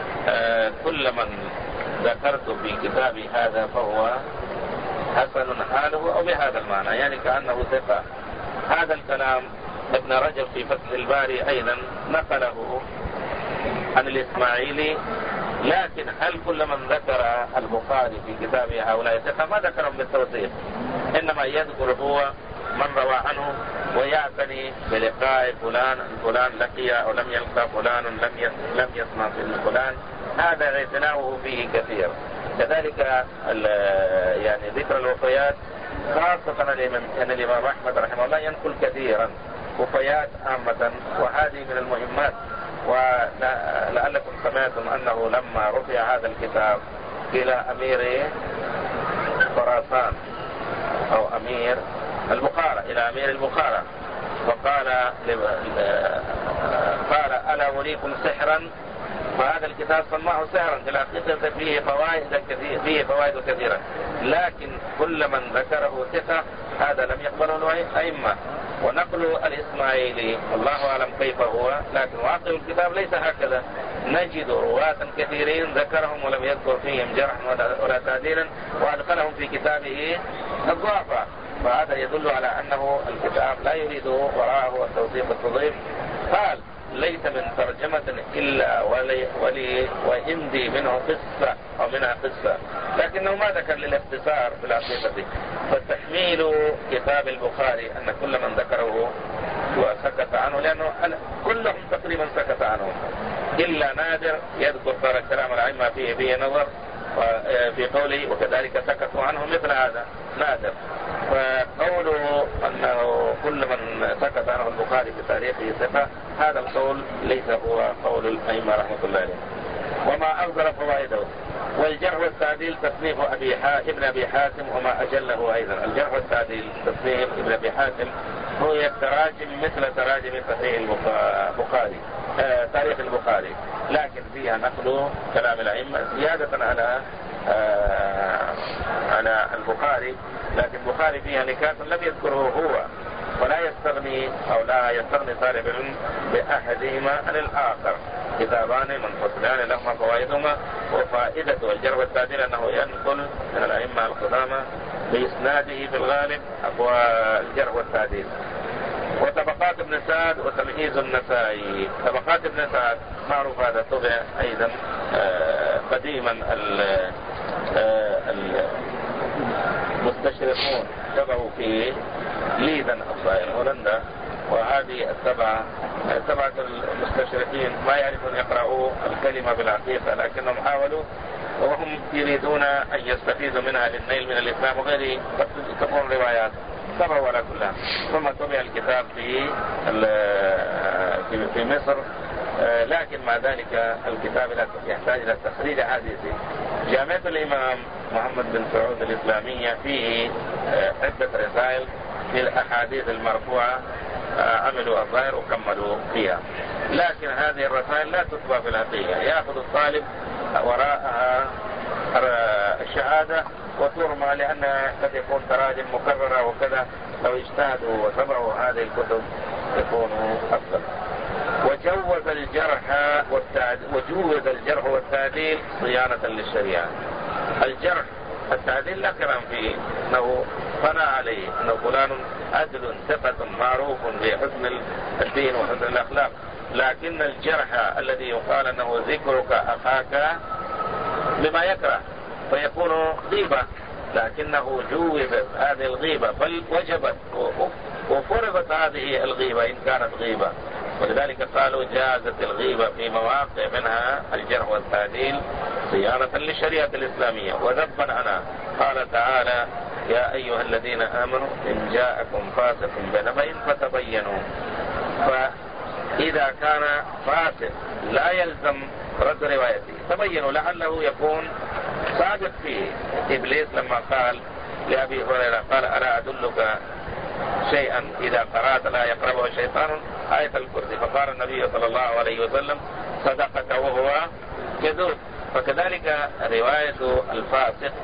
كل من ذكرت في كتابي هذا فهو حسن حاله أو بهذا المعنى، يعني كأنه ثقة. هذا الكلام ابن رجب في فتح الباري أيضا نقله عن الإسماعيلي، لكن هل كل من ذكر البخاري في كتابه هؤلاء ثقة؟ ما ذكرهم بالتوثيق، إنما يذكر هو من روى عنه ويعتني بلقاء فلان فلان لقي أو لم يلقى فلان لم لم يسمع من فلان، هذا اعتناؤه فيه كثير. كذلك يعني ذكر الوفيات، خاصة أن الإمام أحمد رحمه الله ينقل كثيرا وفيات عامة، وهذه من المهمات. ولعلكم سمعتم أنه لما رفع هذا الكتاب إلى أمير خراسان أو أمير البخارى، إلى أمير البخارى، فقال قال ألا أريكم سحرا؟ فهذا الكتاب سماه سحرا، في الحقيقة فيه فوائد كثيرة، فيه فوائد كثيرة، لكن كل من ذكره ثقة هذا لم يقبله الأئمة. ونقل الإسماعيلي الله أعلم كيف هو، لكن واقع الكتاب ليس هكذا، نجد رواة كثيرين ذكرهم ولم يذكر فيهم جرحا ولا تعديلا، وأدخلهم في كتابه الضعفاء، فهذا يدل على أنه الكتاب لا يريد وراءه التوثيق والتضعيف. قال ليس من ترجمة إلا ولي, ولي وإندي منه قصة أو منها قصة، لكنه ما ذكر للاختصار في العقيدة. فتحميل كتاب البخاري أن كل من ذكره وسكت عنه، لأنه كلهم تقريبا سكت عنه إلا نادر يذكر دار الكلام العلم فيه فيه نظر في قوله وكذلك سكتوا عنه مثل هذا نادر. فقوله أنه كل من سكت عنه البخاري في تاريخه ثقة، هذا القول ليس هو قول الأئمة رحمة الله عليهم. وما أفضل فوائده. والجرح والتعديل تصنيف أبي حاتم ابن أبي حاتم وما أجله أيضا. الجرح والتعديل تصنيف ابن أبي حاتم هو التراجم مثل تراجم صحيح البخاري آه تاريخ البخاري، لكن فيها نقل كلام الأئمة زيادة على آه على البخاري، لكن البخاري فيها نكات لم يذكره هو، ولا يستغني أو لا يستغني طالب العلم بأحدهما عن الآخر. كتابان منفصلان لهما فوائدهما. وفائدة الجرح والتعديل أنه ينقل من الأئمة القدامى بإسناده في الغالب أقوى الجرح والتعديل. وطبقات ابن سعد وتمييز النسائي. طبقات ابن سعد معروف، هذا طبع أيضا قديما المستشرقون تبعوا في ليدن الظاهر هولندا، وهذه السبعة سبعة المستشرقين ما يعرفون يقرأوا الكلمة بالعقيقة، لكنهم حاولوا وهم يريدون أن يستفيدوا منها للنيل من الإسلام وغيره، تكون روايات طبعوا على كلها. ثم طبع الكتاب في في مصر، لكن مع ذلك الكتاب يحتاج إلى تخريج حديثي. جامعة الإمام محمد بن سعود الإسلامية فيه عدة رسائل في الأحاديث المرفوعة عملوا الظاهر وكملوا فيها، لكن هذه الرسائل لا تطبع في الحقيقة. يأخذ الطالب وراءها الشهادة وترمى، لأن قد يكون تراجم مكررة وكذا، لو اجتهدوا وتبعوا هذه الكتب يكونوا أفضل. وجوز الجرح والتعديل وجوز الجرح والتعديل صيانة للشريعة. الجرح التعديل لا كلام فيه، انه فنى عليه انه فلان عدل ثقة معروف بحسن الدين وحسن الاخلاق، لكن الجرح الذي يقال انه ذكرك اخاك بما يكره فيكون غيبة، لكنه جوزت هذه الغيبة بل وجبت وفرضت هذه الغيبة إن كانت غيبة، ولذلك قالوا جازت الغيبة في مواقع منها الجرح والتعديل صيانة للشريعة الإسلامية وذبا عنها. قال تعالى يا أيها الذين آمنوا إن جاءكم فاسق بنبأ فتبينوا. فإذا كان فاسق لا يلزم رد روايته، تبينوا لعله يكون صادق فيه. إبليس لما قال لأبي هريرة قال ألا أدلك شيئا إذا قرأت لا يقربه الشيطان آية الكرسي، فقال النبي صلى الله عليه وسلم صدقك وهو كذوب. فكذلك رواية الفاسق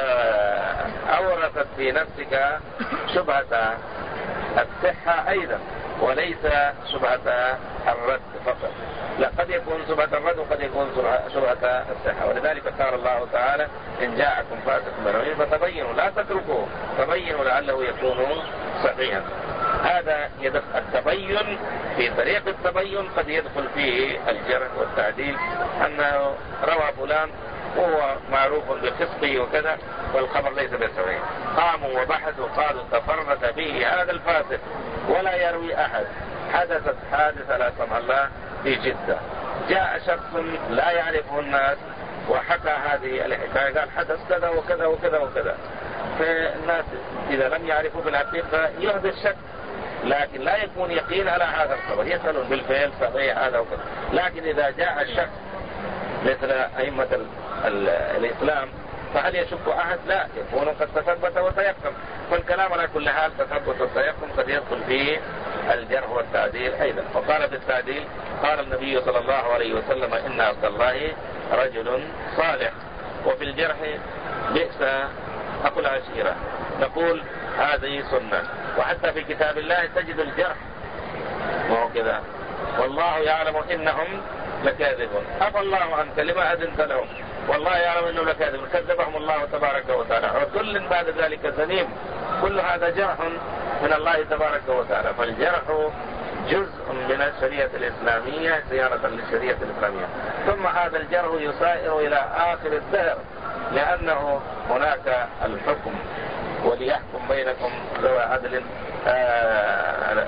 أورثت في نفسك شبهة الصحة أيضا وليس شبهة الرد فقط، لا قد يكون شبهة الرد وقد يكون شبهة الصحة. ولذلك قال الله تعالى إن جاءكم فاسق بنبأ فتبينوا لا تتركوه، تبينوا لعله يكون صحيحا. هذا يدخل التبين، في طريق التبين قد يدخل فيه الجرح والتعديل، أنه روى فلان وهو معروف بفسقه وكذا والخبر ليس بصحيح، قاموا وبحثوا قالوا تفرد فيه هذا الفاسق ولا يروي أحد. حدثت حادثة لا سمح الله في جدة، جاء شخص لا يعرفه الناس وحكى هذه الحكاية قال حدث كذا وكذا وكذا وكذا، فالناس إذا لم يعرفوا بالحقيقة يحدث شك، لكن لا يكون يقين على هذا الخبر، يسألون بالفعل صحيح هذا وكذا. لكن إذا جاء الشخص مثل أئمة الإسلام فهل يشك أحد؟ لا، يكون قد تثبت وتيقن. فالكلام على كل حال تثبت والتيقن قد يدخل فيه الجرح والتعديل أيضا. وقال بالتعديل قال النبي صلى الله عليه وسلم إن عبد الله رجل صالح. وفي الجرح بئس أقول عشيرة، نقول هذه سنة. وحتى في كتاب الله تجد الجرح ما هو كذا والله يعلم إنهم لكاذبون، أبى الله عنك لما أذنت لهم والله يعلم إنه لكاذب، كذبهم الله تبارك وتعالى وكل بعد ذلك زنيم. كل هذا جرح من الله تبارك وتعالى. فالجرح جزء من الشريعة الإسلامية صيانة للشريعة الإسلامية. ثم هذا الجرح يسائر إلى آخر الدهر، لأنه هناك الحكم وليحكم بينكم ذوى عدل. آه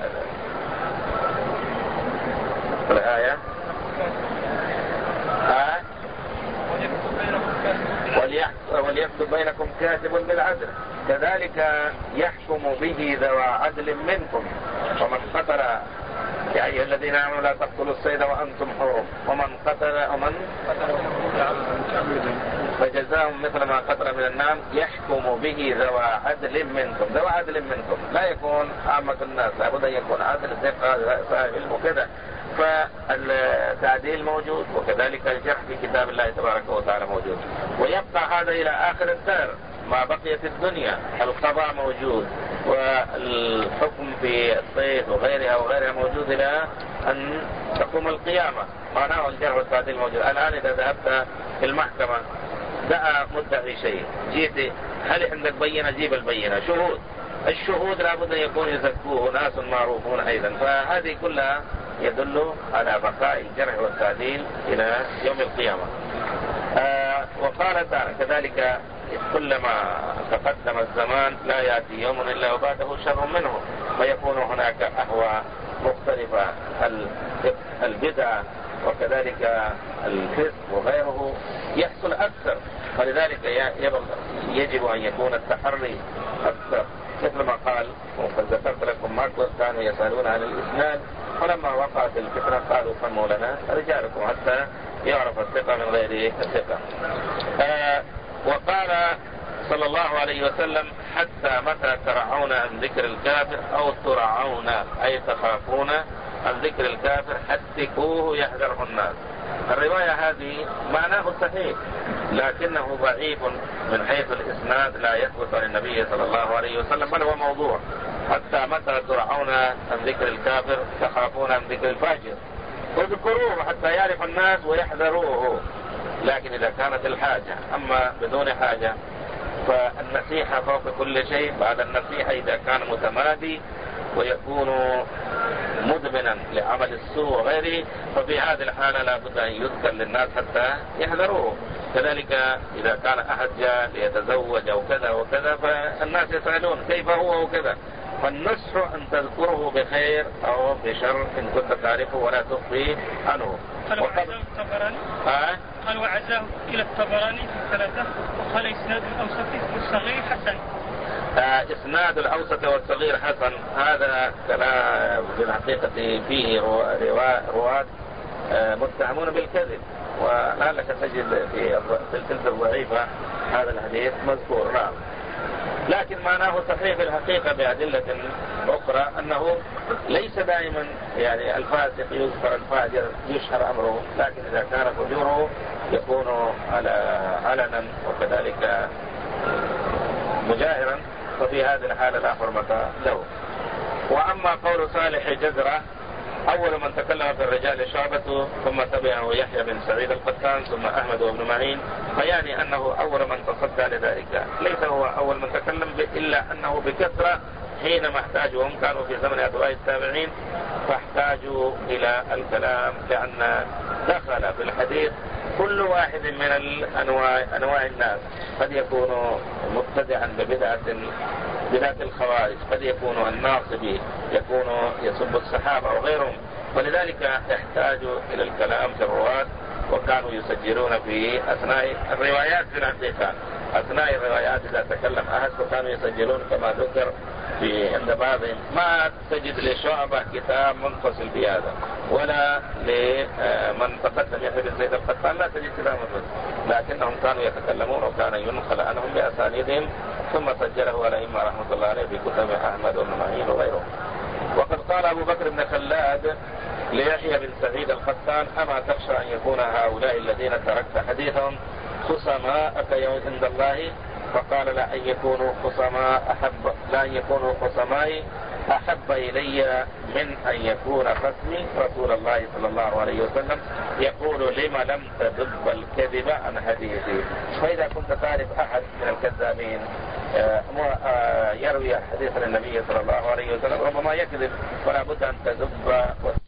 الآية آه وليكتب بينكم كاتب بالعدل، كذلك يحكم به ذوى عدل منكم. ومن قتل يا أيها الذين آمنوا لا تقتلوا الصيد وأنتم حرم، ومن قتل ومن فجزاء مثل ما قتل من النعم يحكم به ذوى عدل منكم. ذوى عدل منكم لا يكون عامة الناس، لابد أن يكون عدل صاحب علم وكذا. فالتعديل موجود، وكذلك الجرح في كتاب الله تبارك وتعالى موجود، ويبقى هذا إلى آخر الدهر ما بقيت الدنيا. القضاء موجود، والحكم في الصيد وغيرها وغيرها موجود إلى أن تقوم القيامة. معناه الجرح والتعديل موجود. الآن إذا ذهبت في المحكمة دعا مدعي شيء، جيت هل عندك بينة؟ جيب البينة. شهود، الشهود لابد أن يكون يزكوه ناس معروفون أيضا. فهذه كلها يدل على بقاء الجرح والتعديل إلى يوم القيامة. آه وقال تعالى كذلك كلما تقدم الزمان لا يأتي يوم إلا وبعده شر منه، ويكون هناك أهواء مختلفة، البدع وكذلك الفسق وغيره يحصل أكثر، فلذلك يجب أن يكون التحري أكثر. مثل ما قال وقد ذكرت لكم ما كانوا يسألون عن الإسناد، ولما وقعت الفتنة قالوا سموا لنا رجالكم حتى يعرف الثقة من غير الثقة. آه وقال صلى الله عليه وسلم حتى متى ترعون عن ذكر الكافر أو ترعون أي تخافون عن ذكر الكافر حتكوه يحذره الناس. الرواية هذه معناه صحيح، لكنه ضعيف من حيث الإسناد، لا يثبت عن النبي صلى الله عليه وسلم، بل هو موضوع. حتى متى ترعون عن ذكر الكافر تخافون عن ذكر الفاجر، اذكروه حتى يعرف الناس ويحذروه. لكن إذا كانت الحاجة، أما بدون حاجة فالنصيحة فوق كل شيء. بعد النصيحة إذا كان متمادي ويكون مدمنا لعمل السوء وغيره، ففي هذه الحالة لا بد أن يذكر للناس حتى يحذروه. كذلك إذا كان أحد جاء ليتزوج أو كذا وكذا فالناس يسألون كيف هو وكذا، فالنصح أن تذكره بخير أو بشر إن كنت تعرفه ولا تخفي عنه. قال وعزاه الطبراني آه؟ قال وعزاه إلى الطبراني في ثلاثة، وقال إسناد الأوسط والصغير حسن. آه إسناد الأوسط والصغير حسن، هذا كلام في الحقيقة فيه رواة آه متهمون بالكذب، ولعلك تجد في السلسلة الضعيفة هذا الحديث مذكور. نعم، لكن معناه صحيح في الحقيقة بأدلة أخرى، أنه ليس دائما يعني الفاسق يذكر الفاجر يشهر أمره، لكن إذا كان فجوره يكون على علنا وكذلك مجاهرا، ففي هذه الحالة لا حرمة له. وأما قول صالح جزرة أول من تكلم في الرجال شعبة، ثم تبعه يحيى بن سعيد القطان، ثم أحمد وابن معين، فيعني أنه أول من تصدى لذلك. ليس هو أول من تكلم إلا أنه بكثرة حينما احتاجوا، هم كانوا في زمن أتباع التابعين فاحتاجوا إلى الكلام، لأن دخل في الحديث كل واحد من الأنواع أنواع الناس. قد يكون مبتدعا ببدعة بدعة الخوارج، قد يكون الناصبي، يكون يسب الصحابة وغيرهم، ولذلك يحتاجوا إلى الكلام في الرواة، وكانوا يسجلون في أثناء الروايات. في الحقيقة أثناء الروايات إذا تكلم أحد فكانوا يسجلون كما ذكر في عند بعضهم. ما تجد لشعبة كتاب منفصل بهذا، ولا لمن تقدم يحيى بن سعيد القطان لا تجد كتاب منفصل، لكنهم كانوا يتكلمون وكان ينقل عنهم بأسانيدهم، ثم سجله الأئمة رحمة الله عليه في كتب أحمد وابن معين وغيره. وقد قال أبو بكر بن خلاد ليحيى بن سعيد القطان: أما تخشى أن يكون هؤلاء الذين تركت حديثهم خصماءك عند الله؟ فقال: لا أن يكونوا خصماء أحب لا أن يكونوا خصمائي أحب إلي من أن يكون خصمي رسول الله صلى الله عليه وسلم يقول لم لم تذب الكذب عن حديثي. فإذا كنت تعرف أحد من الكذابين يروي حديث النبي صلى الله عليه وسلم ربما يكذب، فلا بد أن تذب